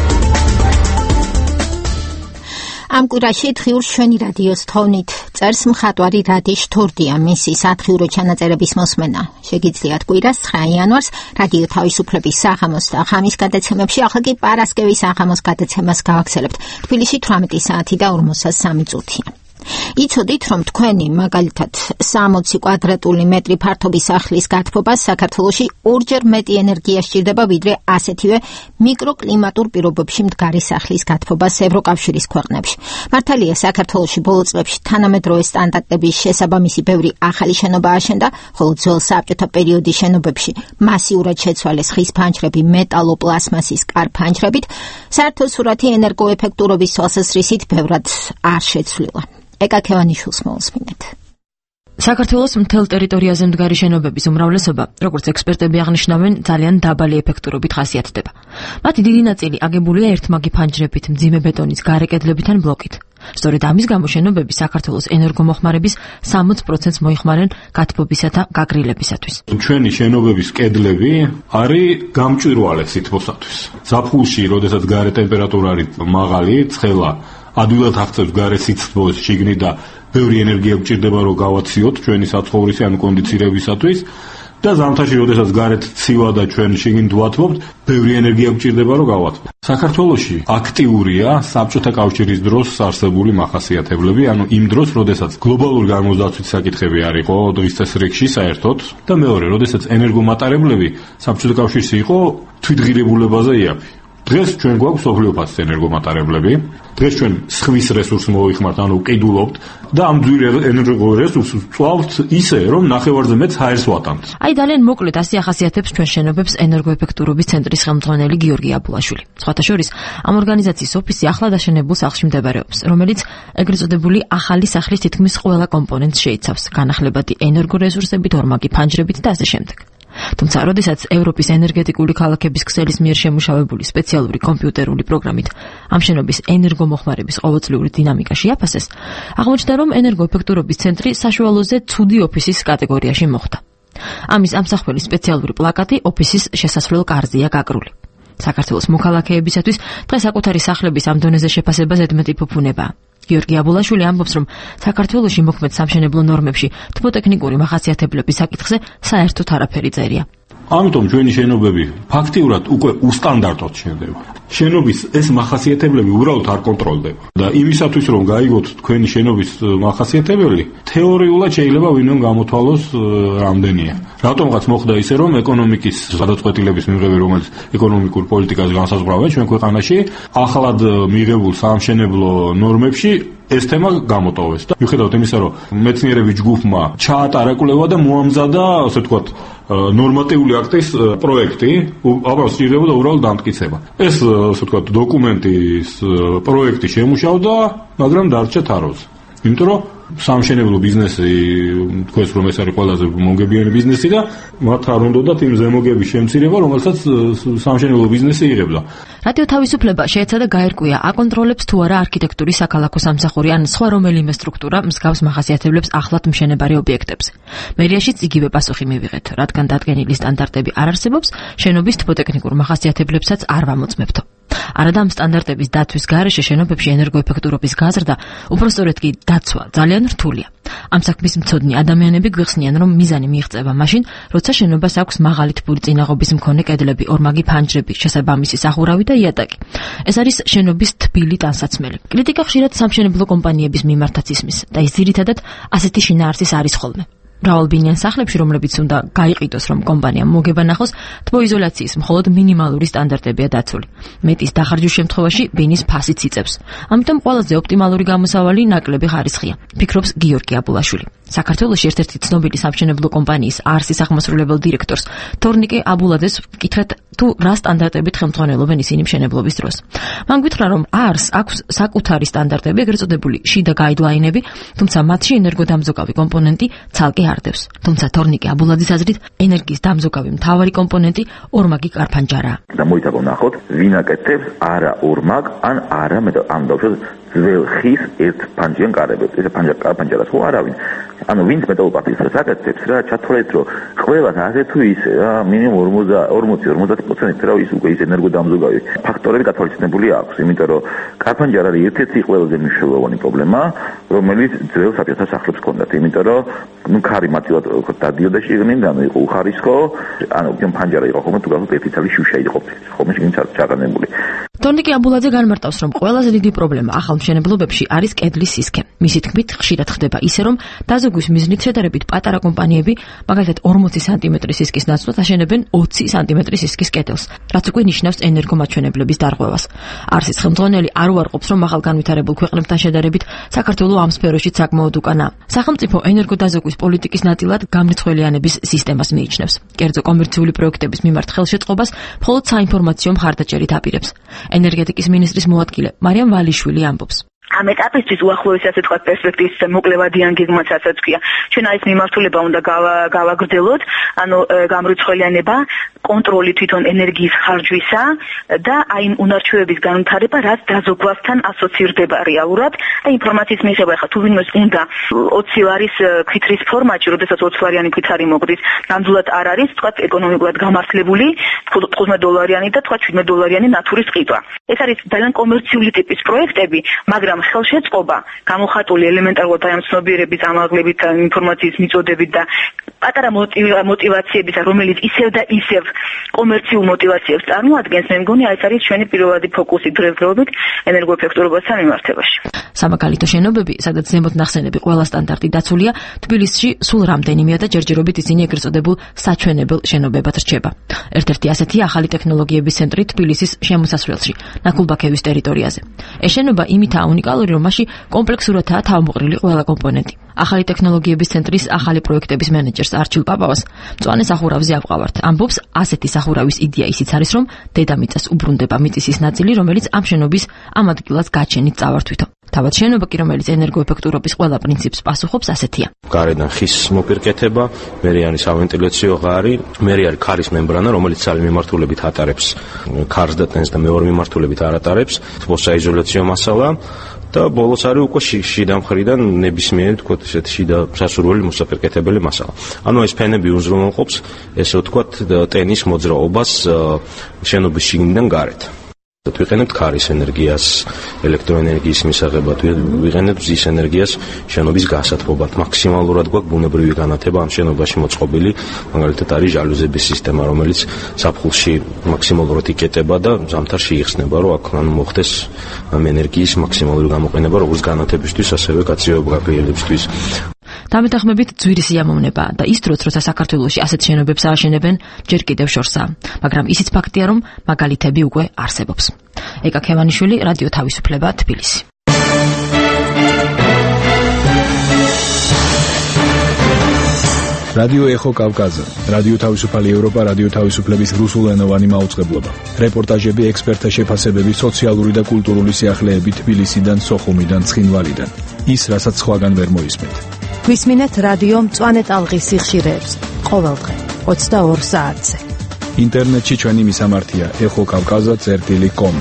S1: ამ კვირაში დღიურ შვენი რადიოს თოვნით წერს მხატვარი რადიშ თორდია მისი სათხიურო ჩანაწერების მოსმენა. შეგიძლიათ კვირას 9 იანვარს რადიო თავისუფლების საღამოს და ღამის გადაცემებში, ახლა კი პარასკევის საღამოს გადაცემას გავაგზავნებთ. თბილისში 18 საათი და 43 წუთია. იცოდით, რომ თქვენი მაგალითად 60 კვადრატული მეტრი ფართობის სახლის გათბობას საქართველოში ორჯერ მეტი ენერგია სჭირდება, ვიდრე ასეთივე მიკროკლიმატურ პირობებში მდგარი სახლის გათბობას ევროკავშირის ქვეყნებში. მართალია, საქართველოში ბოლო წლებში თანამედროვე სტანდარტების შესაბამისი ბევრი ახალი შენობა აშენდა, ხოლო ძველ საბჭოთა პერიოდის შენობებში მასიურად შეცვალეს ხის ფანჯრები მეტალოპლასმასის კარფანჯრებით, საერთო სურათი ენერგოეფექტურობის თვალსაზრისით ბევრად არ შეცვლილა. ეკაკევანიშვილს მოვუსმინეთ.
S17: საქართველოს მთელ ტერიტორიაზე მდგარი შენობების უმრავლესობა, როგორც ექსპერტები აღნიშნავენ, ძალიან დაბალი ეფექტურობით ხასიათდება. მათი დიდი ნაწილი აგებულია ერთმაგი ფანჯრებით, მძიმე ბეტონის გარე კედლებით ან ბლოკით. სწორედ ამის გამო შენობები საქართველოს ენერგომოხმარების 60%-ს მოიხმარენ გათბობისა და გაგრილებისათვის.
S5: ჩვენი შენობების კედლები არის გამჭვირვალე სითბოსათვის. ზაფხულში, როდესაც გარე ტემპერატურა არის მაღალი, ცხელა ადვილად აღწევს გარე სითბოს შიგნით და ბევრი ენერგია გვჭირდება რომ გავაციოთ ჩვენი საცხოვრისი ან კონდიცირებისათვის და ზამთარში როდესაც გარეთ ცივა და ჩვენ შიგნით ვათბობთ, ბევრი ენერგია გვჭირდება რომ გავათბოთ. საქართველოში აქტიურია საბჭოთა კავშირის დროს არსებული მახასიათებლები, ანუ იმ დროს, როდესაც გლობალური გარემოსდაცვის საკითხები არ იყო დღის წესრიგში საერთოდ და მეორე, როდესაც ენერგომატარებლები საბჭოთა კავშირში იყო თვითღირებულებაზე იაფი. დღეს ჩვენ გვაქვს სოფლიო ფასის ენერგომატარებლები, დღეს ჩვენ სხვის რესურსს მოვიხმართ, ანუ ვყიდულობთ და ამ ძვირ ენერგორესურსს ვწვავთ ისე, რომ ნახევარზე მეტს ჰაერს ვატანთ.
S17: აი ძალიან მოკლედ ასე ახასიათებს ჩვენ შენობებს ენერგოეფექტურობის ცენტრის ხელმძღვანელი გიორგი აბულაშვილი. სხვათა შორის, ამ ორგანიზაციის ოფისი ახლად აშენებულ სახლში მდებარეობს, რომელიც ეგრეთ წოდებული ახალი სახლის თითქმის ყველა კომპონენტს შეიცავს, განახლებადი ენერგორესურსებით, ორმაგი ფანჯრებით და ასე შემდეგ. თუმცა, როდესაც ევროპის ენერგეტიკული ქალაქების ქსელის მიერ შემუშავებული სპეციალური კომპიუტერული პროგრამით ამ შენობის ენერგომოხმარების ყოველწლიური დინამიკა შეაფასეს, აღმოჩნდა, რომ ენერგოეფექტურობის ცენტრი საშუალოზე ცუდი ოფისის კატეგორიაში მოხვდა. ამის ამსახველი სპეციალური პლაკატი ოფისის შესასვლელ კარზეა გაკრული. საქართველოს მოქალაქეებისათვის დღეს საკუთარი სახლების ამ დონეზე შეფასება ზედმეტი ფუფუნებაა. გიორგი აბულაშვილი ამბობს, რომ საქართველოში მოქმედ სამშენებლო ნორმებში თბოტექნიკური მახასიათებლების საკითხზე საერთოდ არაფერი წერია.
S5: ამიტომ ჩვენი შენობები ფაქტიურად უკვე უსტანდარტოდ შენდება. შენობის ეს მახასიათებლები უბრალოდ არ კონტროლდება და იმისათვის რომ გაიგოთ თქვენი შენობის მახასიათებელი, თეორიულად შეიძლება ვინმე გამოთვალოს რამდენია. რატომღაც მოხდა ისე, რომ ეკონომიკის გადაწყვეტილების მიღები, რომელიც ეკონომიკურ პოლიტიკას განსაზღვრავენ ჩვენ ქვეყანაში, ახლად მიღებულ სამშენებლო ნორმებში ეს თემა გამოტოვეს და მიუხედავად იმისა, რომ მეცნიერების ჯგუფმა ჩაატარა კვლევა და მოამზადა, ასე ვთქვათ, ნორმატიული აქტის პროექტი, აბა სჭირდებოდა უბრალოდ დამტკიცება. ეს, ასე ვთქვათ, დოკუმენტის პროექტი შემუშავდა, მაგრამ დარჩა თაროზე. იმიტომ რომ სამშენებლო ბიზნესი, თქვენს რომ ეს არის ყველაზე მომგებიანი ბიზნესი და მათ არ უნდათ იმ ზემოგების შემცირება, რომელსაც სამშენებლო ბიზნესი იღებდა.
S17: რადიო თავისუფლება შეეცადა გაერკვია, აკონტროლებს თუ არა არქიტექტურის საქალაქო სამსახური ან სხვა რომელიმე სტრუქტურა მსგავს მახასიათებლებს ახლად მშენებარე ობიექტებზე. მერიაშიც იგივე პასუხი მივიღეთ, რადგან დადგენილი სტანდარტები არ არსებობს, შენობის თბოტექნიკურ მახასიათებლებსაც არ ვამოწმებთო. არადა ამ სტანდარტების დაცვის გარეშე შენობებში ენერგოეფექტურობის გაზრდა, უпростоრედ კი დაცვა ძალიან რთულია. ამ საქმის მცოდნი ადამიანები გვიხსნიან, რომ მიზანი მიიღწევა მაშინ, როცა შენობას აქვს მაღალი თბური წინაღობის მქონე კედლები, ორმაგი ფანჯრები, შესაბამისი სახურავი და იატაკი. ეს არის შენობის თბილი ტანსაცმელი. კრიტიკა ხშირად სამშენებლო კომპანიების მიმართაც ისმის და ის ძირითადად ასეთი შინაარსის არის ხოლმე. მრავალბინიან სახლებში, რომლებიც უნდა გაიყიდოს, რომ კომპანიამ მოგება ნახოს, თბოიზოლაციის მხოლოდ მინიმალური სტანდარტებია დაცული. მეტის დახარჯვის შემთხვევაში ბინის ფასიც იწევს. ამიტომ ყველაზე ოპტიმალური გამოსავალი ნაკლები ხარისხია, ფიქრობს გიორგი აბულაშვილი. საქართველოში ერთ-ერთი ცნობილი სამშენებლო კომპანიის არსის აღმასრულებელ დირექტორს თორნიკე აბულაძეს ვკითხეთ, თუ რა სტანდარტებით ხელმძღვანელობენ ისინი მშენებლობის დროს. მან გითხრა, რომ არს აქვს საკუთარი სტანდარტები, ეგრეთ წოდებული შიდა გაიდლაინები, თუმცა მათში ენერგოდამზოგავი კომპონენტი ცალკე არდევს. თუმცა თორნიკე აბულაძის აზრით, ენერგიის დამზოგავი მთავარი კომპონენტი ორმაგი კარფანჯარაა.
S7: და მოიცა ვნახოთ, ვინ აკეთებს არა ორმაგ ან არა ამ ბავშვს ძველ ხის ერთ ფანჯიან კარებებს. ეს ფანჯარას ხო არავინ. ანუ ვინც მეტალოპათიას აკეთებს რა, ჩათვალეთ რომ ყველას ასე თუ ისე რა, მინიმუმ 40-50% რა ის უკვე ის ენერგოდამზუგავი ფაქტორები გათვალისწინებული აქვს, იმიტომ რომ კარფანჯარა არის ერთ-ერთი ყველაზე მნიშვნელოვანი პრობლემა, რომელიც ძველ საბჭოთა სახლებს ჰქონდათ, იმიტომ რომ ქარი მათივად დადიოდა შიგნიდან, ანუ იყო უხარისხო, ანუ ფანჯარა იყო ხომ თუ გახსოვთ ერთი ცალი შუშა იყო ხომ შეგინც ჩაღანებული.
S17: თორნიკე აბულაძე განმარტავს, რომ ყველაზე დიდი პრობლემა ახალ მშენებლობებში არის კედლის სისქე. მისი თქმით, ხშირად ხდება ისე, რომ დაზოგვის მიზნით შედარებით პატარა კომპანიები, მაგალითად 40 სანტიმეტრის სისქის ნაცვლად აშენებენ 20 სანტიმეტრის სისქის კედელს, რაც უკვე ნიშნავს ენერგომაჩვენებლების დარღვევას. არსის ხელმძღვანელი არ უარყოფს, რომ ახალ განვითარებულ ქვეყნებთან შედარებით საქართველო ამ სფეროში საკმაოდ უკანაა. სახელმწიფო ენერგოდაზოგვის პოლიტიკის ნაწილად გამრიცხველიანების სისტემას მიიჩნევს. კერძო კომერციული პროექტების მიმართ ხელშეწყობას მხოლოდ საინფორმაციო მხარდაჭერით აპირებს. ენერგეტიკის მინისტრის მოადგილე მარიამ ვალიშვილი ამბობს.
S12: ამ ეტაპისთვის უახლოესი ასე თქვა პერსპექტივის მოკლევადიან გეგმაც ასაც ქვია. ჩვენ ეს მიმართულება უნდა გავაგრძელოთ, ანუ გამრიცხველიანება, კონტროლი თვითონ ენერგიის ხარჯვისა და აი უნარჩვევების განვითარება, რაც დაზოგვასთან ასოცირდება რეალურად და ინფორმაციის მიღება. ხა თუ ვინმეს უნდა 20 ლარის ქვითრის ფორმატში, როდესაც 20 ლარიანი ქვითარი მოგდის, ნამდვილად არ არის, თქვა ეკონომიკურად გამართლებული $15 და თქვა $17 ნატურის ყიდვა. ეს არის ძალიან კომერციული ტიპის პროექტები, მაგრამ ხელშეწყობა გამოხატული ელემენტარულად ამ ცნობიერების ამაღლებით, ინფორმაციის მიწოდებით და პატარა мотивაციების, რომელიც ისევ და ისევ კომერციულ мотивაციებს წარმოადგენს, მე მგონი ეს არის ჩვენი პირველადი ფოკუსი დღესდღეობით ენერგოეფექტურობასთან მიმართებაში.
S17: სამაგალითო შენობები, სადაც ზემოთ ნახსენები ყველა სტანდარტი დაცულია, თბილისში სულ რამდენიმეა და ჯერჯერობით ისინი ეგრეთ წოდებულ საჩვენებელ შენობებად რჩება. ერთ-ერთი ასეთია ახალი ტექნოლოგიების ცენტრი თბილისის შემოსასვლელში, ნაკულბაქევის ტერიტორიაზე. ეს შენობა იმითაა უნიკალური, რომ მასში კომპლექსურადაა თავმოყრილი ყველა კომპონენტი. ახალი ტექნოლოგიების ცენტრის ახალი პროექტების მენეჯერს არჩილ პაპავას მწვანე სახურავზე ავყავართ. ამბობს, ასეთი სახურავის იდეა ისიც არის, რომ დედამიწას უბრუნდება მიწისის ნაწილი, რომელიც ამ შენობის ამ ადგილას გაჩენით წავართვითო. თავად შენობა კი, რომელიც ენერგოეფექტურობის ყველა პრინციპს პასუხობს, ასეთია.
S14: გარედან ხის მოპირკეთება, მერე არის ავენტიляციო ღარი, მერე არის ქარის მემბრანა, რომელიც ცალი მიმართულებით ატარებს ქარს და ტენს და მეორე მიმართულებით არ ატარებს, საიზოლაციო მასალა. და ბოლოს არის უკვე შიდა მხრიდან ნებისმიერი თქვა ესეთ შიდა სასურველი მოსაპირკეთებელი მასალა. ანუ ეს ფენები უზრუნველყოფს ესე ვთქვათ ტენის მოძრაობას შენობის შიგნიდან გარეთ. ვიყენებთ ქარის ენერგიას, ელექტროენერგიის მისაღებად, ვიყენებთ მზის ენერგიას შენობის გასათბობად. მაქსიმალურად გვაქვს ბუნებრივი განათება ამ შენობაში მოწყობილი, მაგალითად არის ჟალუზების სისტემა, რომელიც ზაფხულში მაქსიმალურად იკეტება და ზამთარში იხსნება, რომ აქ მოხდეს ამ ენერგიის მაქსიმალური გამოყენება როგორც განათებისთვის, ასევე გაწიოებებისთვის.
S17: დამეთანხმებით ძვირი სიამოვნებაა და ის დროც, როცა საქართველოში ასეთ შენობებს ააშენებენ, ჯერ კიდევ შორსაა. მაგრამ ისიც ფაქტია, რომ მაგალითები უკვე არსებობს. ეკა ქევანიშვილი, რადიო თავისუფლება, თბილისი.
S3: რადიო ეხო კავკაზა, რადიო თავისუფალი ევროპა, რადიო თავისუფლების რუსულენოვანი მაუწყებლობა. რეპორტაჟები, ექსპერტთა შეფასებები, სოციალური და კულტურული სიახლეები თბილისიდან, სოხუმიდან, ცხინვალიდან. ის, რასაც სხვაგან ვერ მოისმენთ.
S9: გვისმინეთ რადიო მწვანე ტალღის სიხშირეებს ყოველდღე 22 საათზე.
S3: ინტერნეტში ჩვენი მისამართია ეხოკავკაზა.com.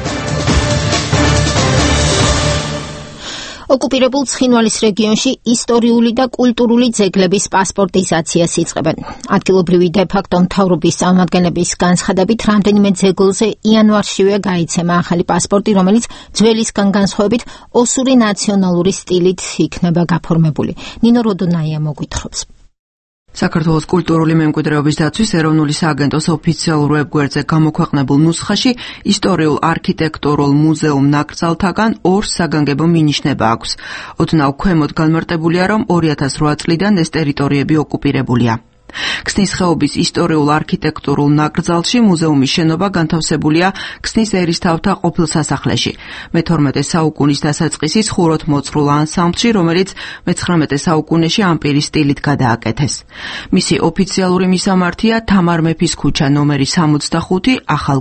S1: ოკუპირებულ ცხინვალის რეგიონში ისტორიული და კულტურული ძეგლების პასპორტიზაციას იწყებენ. ადგილობრივი დე-ფაქტო მთავრობის წარმომადგენლების განცხადებით, რამდენიმე ძეგლზე იანვარშივე გაიცემა ახალი პასპორტი, რომელიც ძველისგან განსხვავებით ოსური ნაციონალური სტილით იქნება გაფორმებული. ნინო როდონაია მოგვითხრობს.
S15: საქართველოს კულტურული მემკვიდრეობის დაცვის ეროვნული სააგენტოს ოფიციალურ ვებგვერდზე გამოქვეყნებულ ნუსხაში ისტორიულ არქიტექტურულ მუზეუმ ნაკრძალთაგან ორ საგანგებო მინიშნება აქვს. ოდნავ ქვემოთ განმარტებულია, რომ 2008 წლიდან ეს ტერიტორიები ოკუპირებულია. ქსნის ხეობის ისტორიულ არქიტექტურულ ნაკრძალში მუზეუმის შენობა განთავსებულია ქსნის ერისთავთა ყოფილ სასახლეში. მე-12 საუკუნის დასაწყისის ხუროთმოწყრულ ანსამბლში, რომელიც მე-19 საუკუნეში ამპირის სტილით გადააკეთეს. მისი ოფიციალური მისამართია თამარ მეფის ქუჩა ნომერი 65, ახალგორი.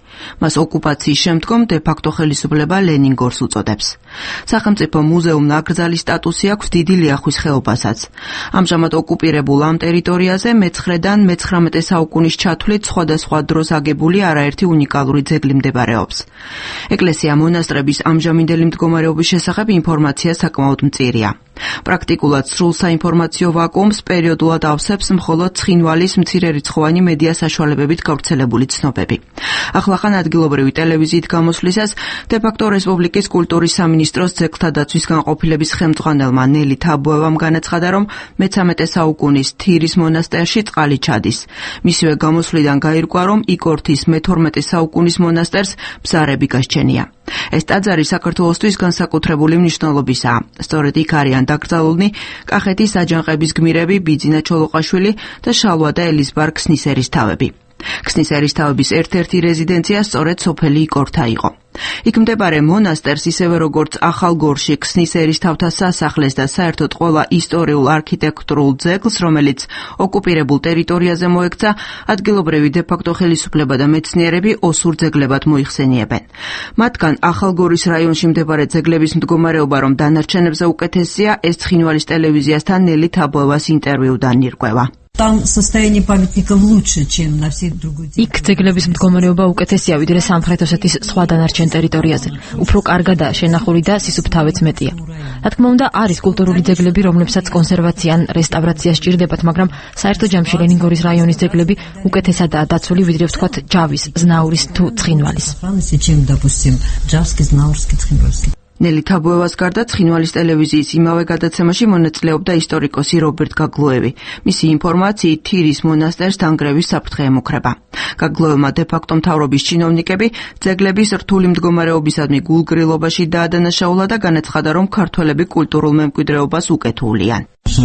S15: მას ოკუპაციის შემდგომ დე-ფაქტო ხელისუფლება ლენინგორს უწოდებს. სახელმწიფო მუზეუმ-ნაკრძალის სტატუსი აქვს დიდი ლიახვის ხეობასაც. ამჟამად ოკუპირებულ ამ ტერიტორიაზე მე-9-დან მე-19 საუკუნის ჩათვლით სხვადასხვა დროს აგებული არაერთი უნიკალური ძეგლი მდებარეობს. ეკლესია-მონასტრების ამჟამინდელი მდგომარეობის შესახებ ინფორმაცია საკმაოდ მწირია. პრაქტიკულად სრულ საინფორმაციო ვაკუუმს პერიოდულად ავსებს მხოლოდ ცხინვალის მცირერიცხოვანი მედია საშუალებებით გავრცელებული ცნობები. ახლახან ადგილობრივი ტელევიზიით გამოსვლისას დე-ფაქტო რესპუბლიკის კულტურის სამინისტროს ძეგლთა დაცვის განყოფილების ხელმძღვანელმა ნელი თაბუევამ განაცხადა, რომ მე-13 საუკუნის თირის მონასტერში წყალი ჩადის. მისივე გამოსვლიდან გაირკვა, რომ იკორთის მე-12 საუკუნის მონასტერს ბზარები გასჩენია. ეს ტაძარი საქართველოსთვის განსაკუთრებული მნიშვნელობისაა. სწორედ იქ არიან დაკრძალულნი კახეთის აჯანყების გმირები ბიძინა ჩოლოყაშვილი და შალვა და ელიზბარ ქსნისერის თავები. ქსნისერის თავების ერთ-ერთი რეზიდენცია სწორედ სოფელი იკორთა იყო. იქ მდებარე მონასტერს ისევე როგორც ახალგორში ქსნისერის თავთა სასახლეს და საერთოდ ყველა ისტორიულ არქიტექტურულ ძეგლს, რომელიც ოკუპირებულ ტერიტორიაზე მოექცა, ადგილობრივი დე-ფაქტო ხელისუფლება და მეცნიერები ოსურ ძეგლებად მოიხსენიებენ. მათგან ახალგორის რაიონში მდებარე ძეგლების მდგომარეობა რომ დანარჩენებზე უკეთესია, ეს ცხინვალის ტელევიზიასთან ნელი თაბუევას ინტერვიუდან ირკვევა.
S6: Там состояние памятников лучше, чем на всех других.
S17: იქ ძეგლების მდგომარეობა უკეთესია ვიდრე სამხრეთ ოსეთის სხვა დანარჩენ ტერიტორიაზე. უფრო კარგადაა შენახული და სისუფთავეც მეტია. რა თქმა უნდა, არის კულტურული ძეგლები, რომლებსაც კონსერვაცია ან რესტავრაცია სჭირდებათ, მაგრამ საერთო ჯამში ლენინგორის რაიონის ძეგლები უკეთესადაა დაცული ვიდრე ვთქვათ ჯავის, ზნაურის თუ ცხინვალის.
S6: чем, допустим, Джавский, Знаурский, Ცხინვალский.
S15: ნელი თაბუევას გარდა ცხინვალის ტელევიზიის იმავე გადაცემაში მონაწილეობდა ისტორიკოსი რობერტ გაგლოევი. მისი ინფორმაციით თირის მონასტერს დანგრევის საფრთხე ემუქრება. გაგლოევმა დე-ფაქტო მთავრობის ჩინოვნიკები ძეგლების რთული მდგომარეობისადმი გულგრილობაში დაადანაშაულა და განაცხადა, რომ ქართველები კულტურულ მემკვიდრეობას უკეთულიან.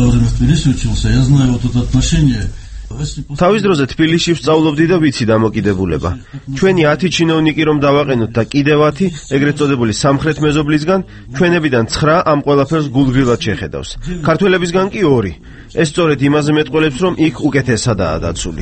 S13: თავის დროზე თბილისში ვსწავლობდი და ვიცი დამოკიდებულება. ჩვენი 10 ჩინოვნიკი რომ დავაყენოთ და კიდევ 10, ეგრეთ წოდებული სამხრეთ მეზობლისგან, ჩვენებიდან 9 ამ ყველაფერს გულგრილად შეხედავს. ქართველებისგან კი 2. ეს სწორედ იმაზე მეტყველებს, რომ იქ უკეთესადაა დაცული.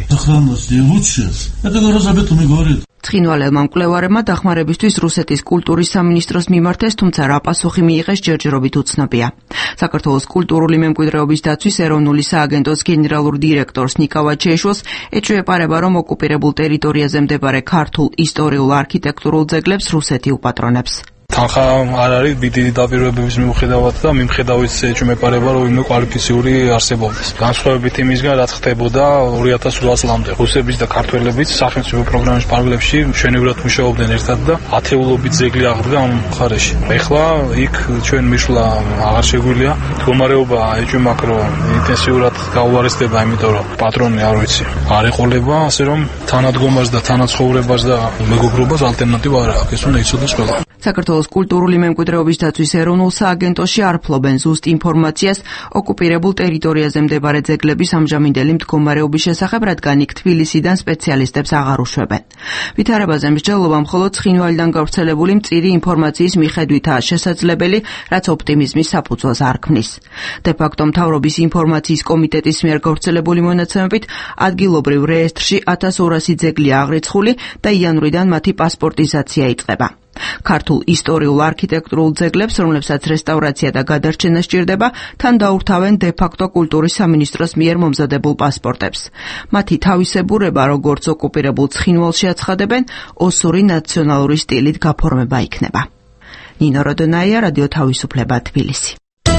S15: ცხინვალელმა მკვლევარებმა დახმარებისთვის რუსეთის კულტურის სამინისტროს მიმართეს, თუმცა რა პასუხი მიიღეს ჯერჯერობით უცნობია. საქართველოს კულტურული მემკვიდრეობის დაცვის ეროვნული სააგენტოს გენერალურ დირექტორს ნიკავა ჩეშოს ეჭვეპარება, რომ ოკუპირებულ ტერიტორიაზე მდებარე ქართულ ისტორიულ არქიტექტურულ ძეგლებს რუსეთი უპატრონებს.
S16: თანხა არ არის დიდი დაპირებების მიუხედავად და მიმხედავით ეჭვმეპარება, რომ იმенно კვალიფიციური არსებობდეს. განსხვავებით იმისგან, რაც ხდებოდა 2008 წლამდე. რუსების და ქართველებიც სახელმწიფო პროგრამის პარალელში მშვენივრად მუშაობდნენ ერთად და ათეულობით ძეგლი აღდგა ამ მხარეში. ეხლა იქ ჩვენ მისვლა აღარ შეგვიძლია. მდგომარეობა ეჭვმაკ რომ ინტენსიურად გაუარესდება, იმიტომ რომ პატრონი არ ვიცი. არ ეყოლება, ასე რომ თანადგომას და თანაცხოვრებას და მეგობრობას ალტერნატივა არ აქვს. ეს უნდა იცოდეს ყველა.
S15: საქართველოს კულტურული მემკვიდრეობის დაცვის ეროვნულ სააგენტოში არ ფლობენ ზუსტ ინფორმაციას ოკუპირებულ ტერიტორიაზე მდებარე ძეგლების ამჟამინდელი მდგომარეობის შესახებ, რადგან იქ თბილისიდან სპეციალისტებს აღარ უშვებენ. ვითარებაზე მსჯელობა მხოლოდ ცხინვალიდან გავრცელებული მწირი ინფორმაციის მიხედვითაა შესაძლებელი, რაც ოპტიმიზმის საფუძველს არ ქმნის. დე-ფაქტო მთავრობის ინფორმაციის კომიტეტის მიერ გავრცელებული მონაცემებით ადგილობრივ რეესტრში 1200 ძეგლია აღრიცხული და იანვრიდან მათი პასპორტიზაცია იწყება. ქართულ ისტორიულ არქიტექტურულ ძეგლებს, რომლებსაც რესტავრაცია და გადარჩენა სჭირდება, თან დაურთავენ დე-ფაქტო კულტურის სამინისტროს მიერ მომზადებულ პასპორტებს. მათი თავისებურება, როგორც ოკუპირებულ ცხინვალში აცხადებენ, ოსური ნაციონალური სტილით გაფორმება იქნება. ნინო როდონაია, რადიო თავისუფლება, თბილისი.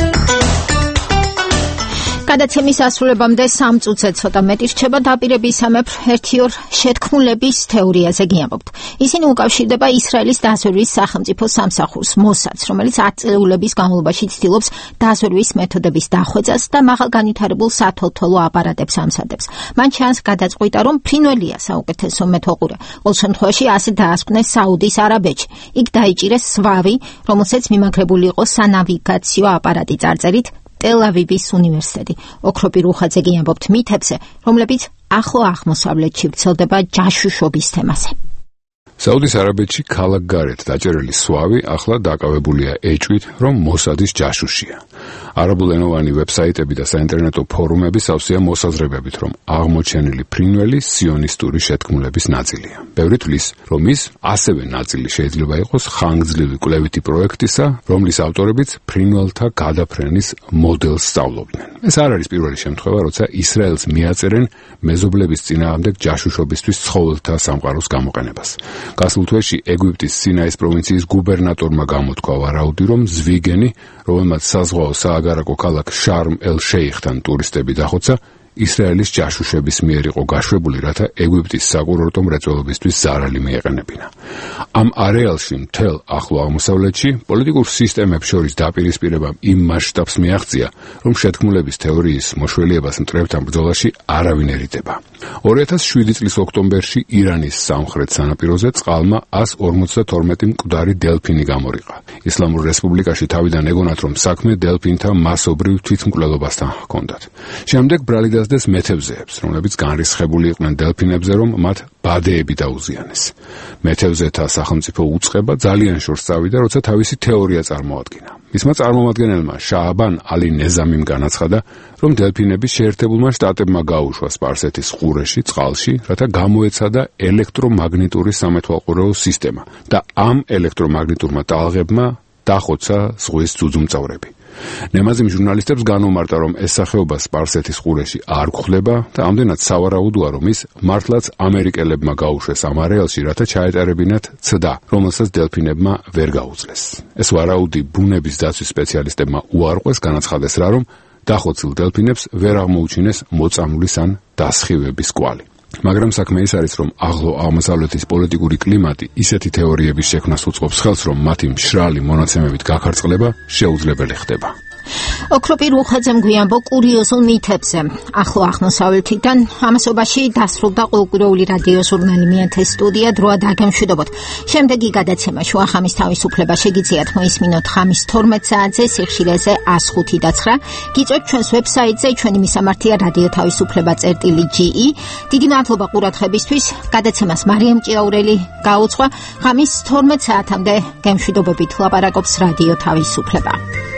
S1: გადაცემის ასრულებამდე 3 წუთზე ცოტა მეტი რჩება დაპირებისამებრ 1-2 შეთქმულების თეორიაზე გიამბობთ. ისინი უკავშირდება ისრაელის დაზვერვის სახელმწიფო სამსახურს მოსადს, რომელიც 10 წლეულების განმავლობაში ცდილობს დაზვერვის მეთოდების დახვეწას და მაღალ განვითარებულ სათვალთვალო აპარატებს ამზადებს. მან ჩანს გადაწყვიტა, რომ ფრინველია საუკეთესო მეთოყურე. ყოველ შემთხვევაში ასე დაასკვნეს საუდის არაბეთში. იქ დაიჭირეს სვავი, რომელსაც მიმაგრებული იყო სანავიგაციო აპარატი წარწერით ტელ-ავივის უნივერსიტეტი. ოქროპი რუხაძე გიამბობთ მითებზე, რომლებიც ახლო აღმოსავლეთში ვრცელდება ჯაშუშობის თემაზე.
S21: საუდის არაბეთში ქალაქ გარეთ დაჭერილი სვავი ახლა დაკავებულია ეჭვით, რომ მოსადის ჯაშუშია. არაბულენოვანი ვებსაიტები და საინტერნეტო ფორუმები სავსეა მოსაზრებებით, რომ აღმოჩენილი ფრინველი სიონისტური შეთქმულების ნაწილია. ბევრი თვლის, რომ ის ასევე ნაწილი შეიძლება იყოს ხანგრძლივი კვლევითი პროექტისა, რომლის ავტორებიც ფრინველთა გადაფრენის მოდელს სწავლობდნენ. ეს არ არის პირველი შემთხვევა, როცა ისრაელს მიაწერენ მეზობლების წინააღმდეგ ჯაშუშობისთვის ცხოველთა სამყაროს გამოყენებას. გასულ თვეში ეგვიპტის სინაის პროვინციის გუბერნატორმა გამოთქვა ვარაუდი, რომ ზვიგენი, რომელმაც საზღვაო სააგარაკო ქალაქ შარმ-ელ-შეიხთან ტურისტები დახოცა, ისრაელის ჯაშუშების მიერ იყო გაშვებული, რათა ეგვიპტის საკურორტო მრეწველობისთვის ზარალი მიეყენებინა. ამ არეალში მთელ ახლო აღმოსავლეთში პოლიტიკურ სისტემებს შორის დაპირისპირებამ იმ მასშტაბს მიაღწია, რომ შეთქმულების თეორიის მოშველიებას მტრებთან ბრძოლაში არავინ ერიდება. 2007 წლის ოქტომბერში ირანის სამხრეთ სანაპიროზე წყალმა 152 მკვდარი დელფინი გამორიყა. ისლამურ რესპუბლიკაში თავიდან ეგონათ, რომ საქმე დელფინთა მასობრივ თვითმკვლელობასთან ჰქონდათ. შემდეგ ბრალი დასდეს მეთევზეებს, რომლებიც განრისხებული იყვნენ დელფინებზე, რომ მათ ბადეები დაუზიანეს. მეთევზეთა სახელმწიფო უწყება ძალიან შორს წავიდა, როცა თავისი თეორია წარმოადგინა. მისმა წარმომადგენელმა შააბან ალი ნეზამიმ განაცხადა, რომ დელფინები შეერთებულმა შტატებმა გაუშვა სპარსეთის ყურეში, წყალში, რათა გამოეცადა ელექტრომაგნიტური სამეთვალყურეო სისტემა და ამ ელექტრომაგნიტურმა ტალღებმა დახოცა ზღვის ძუძუმწოვრები. ნემაზიმ ჟურნალისტებს განუმარტა, რომ ეს სახეობა სპარსეთის ყურეში არ გვხვდება და ამდენად სავარაუდოა, რომ ის მართლაც ამერიკელებმა გაუშვეს ამ არეალში, რათა ჩაეტარებინათ ცდა, რომელსაც დელფინებმა ვერ გაუძლეს. ეს ვარაუდი ბუნების დაცვის სპეციალისტებმა უარყვეს, განაცხადეს რა, რომ დახოცილ დელფინებს ვერ აღმოუჩინეს მოწამვლის ან დასხივების კვალი. მაგრამ საქმე ის არის, რომ ახლო აღმოსავლეთის პოლიტიკური კლიმატი ისეთი თეორიების შექმნას უწყობს ხელს, რომ მათი მშრალი მონაცემებით გაქარწყლება შეუძლებელი ხდება.
S1: ოქროპირ უხაძემ გვიამბო კურიოზულ მითებზე. ახლო აღმოსავლეთიდან ამასობაში დასრულდა ყოველკვირეული რადიო ჟურნალი მიენთეს სტუდია დროა დაგემშვიდობოთ. შემდეგი გადაცემა შუახამის თავისუფლება შეგიძლიათ მოისმინოთ ხამის 12 საათზე სიხშირეზე 105.9. გიწევთ ჩვენს ვებსაიტზე ჩვენი მისამართია რადიო თავისუფლება.ge. დიდი მადლობა ყურადღებისთვის. გადაცემას მარიამ ჭიაურელი გაუძღვა. ხამის 12 საათამდე გემშვიდობებით ლაპარაკობს რადიო თავისუფლება.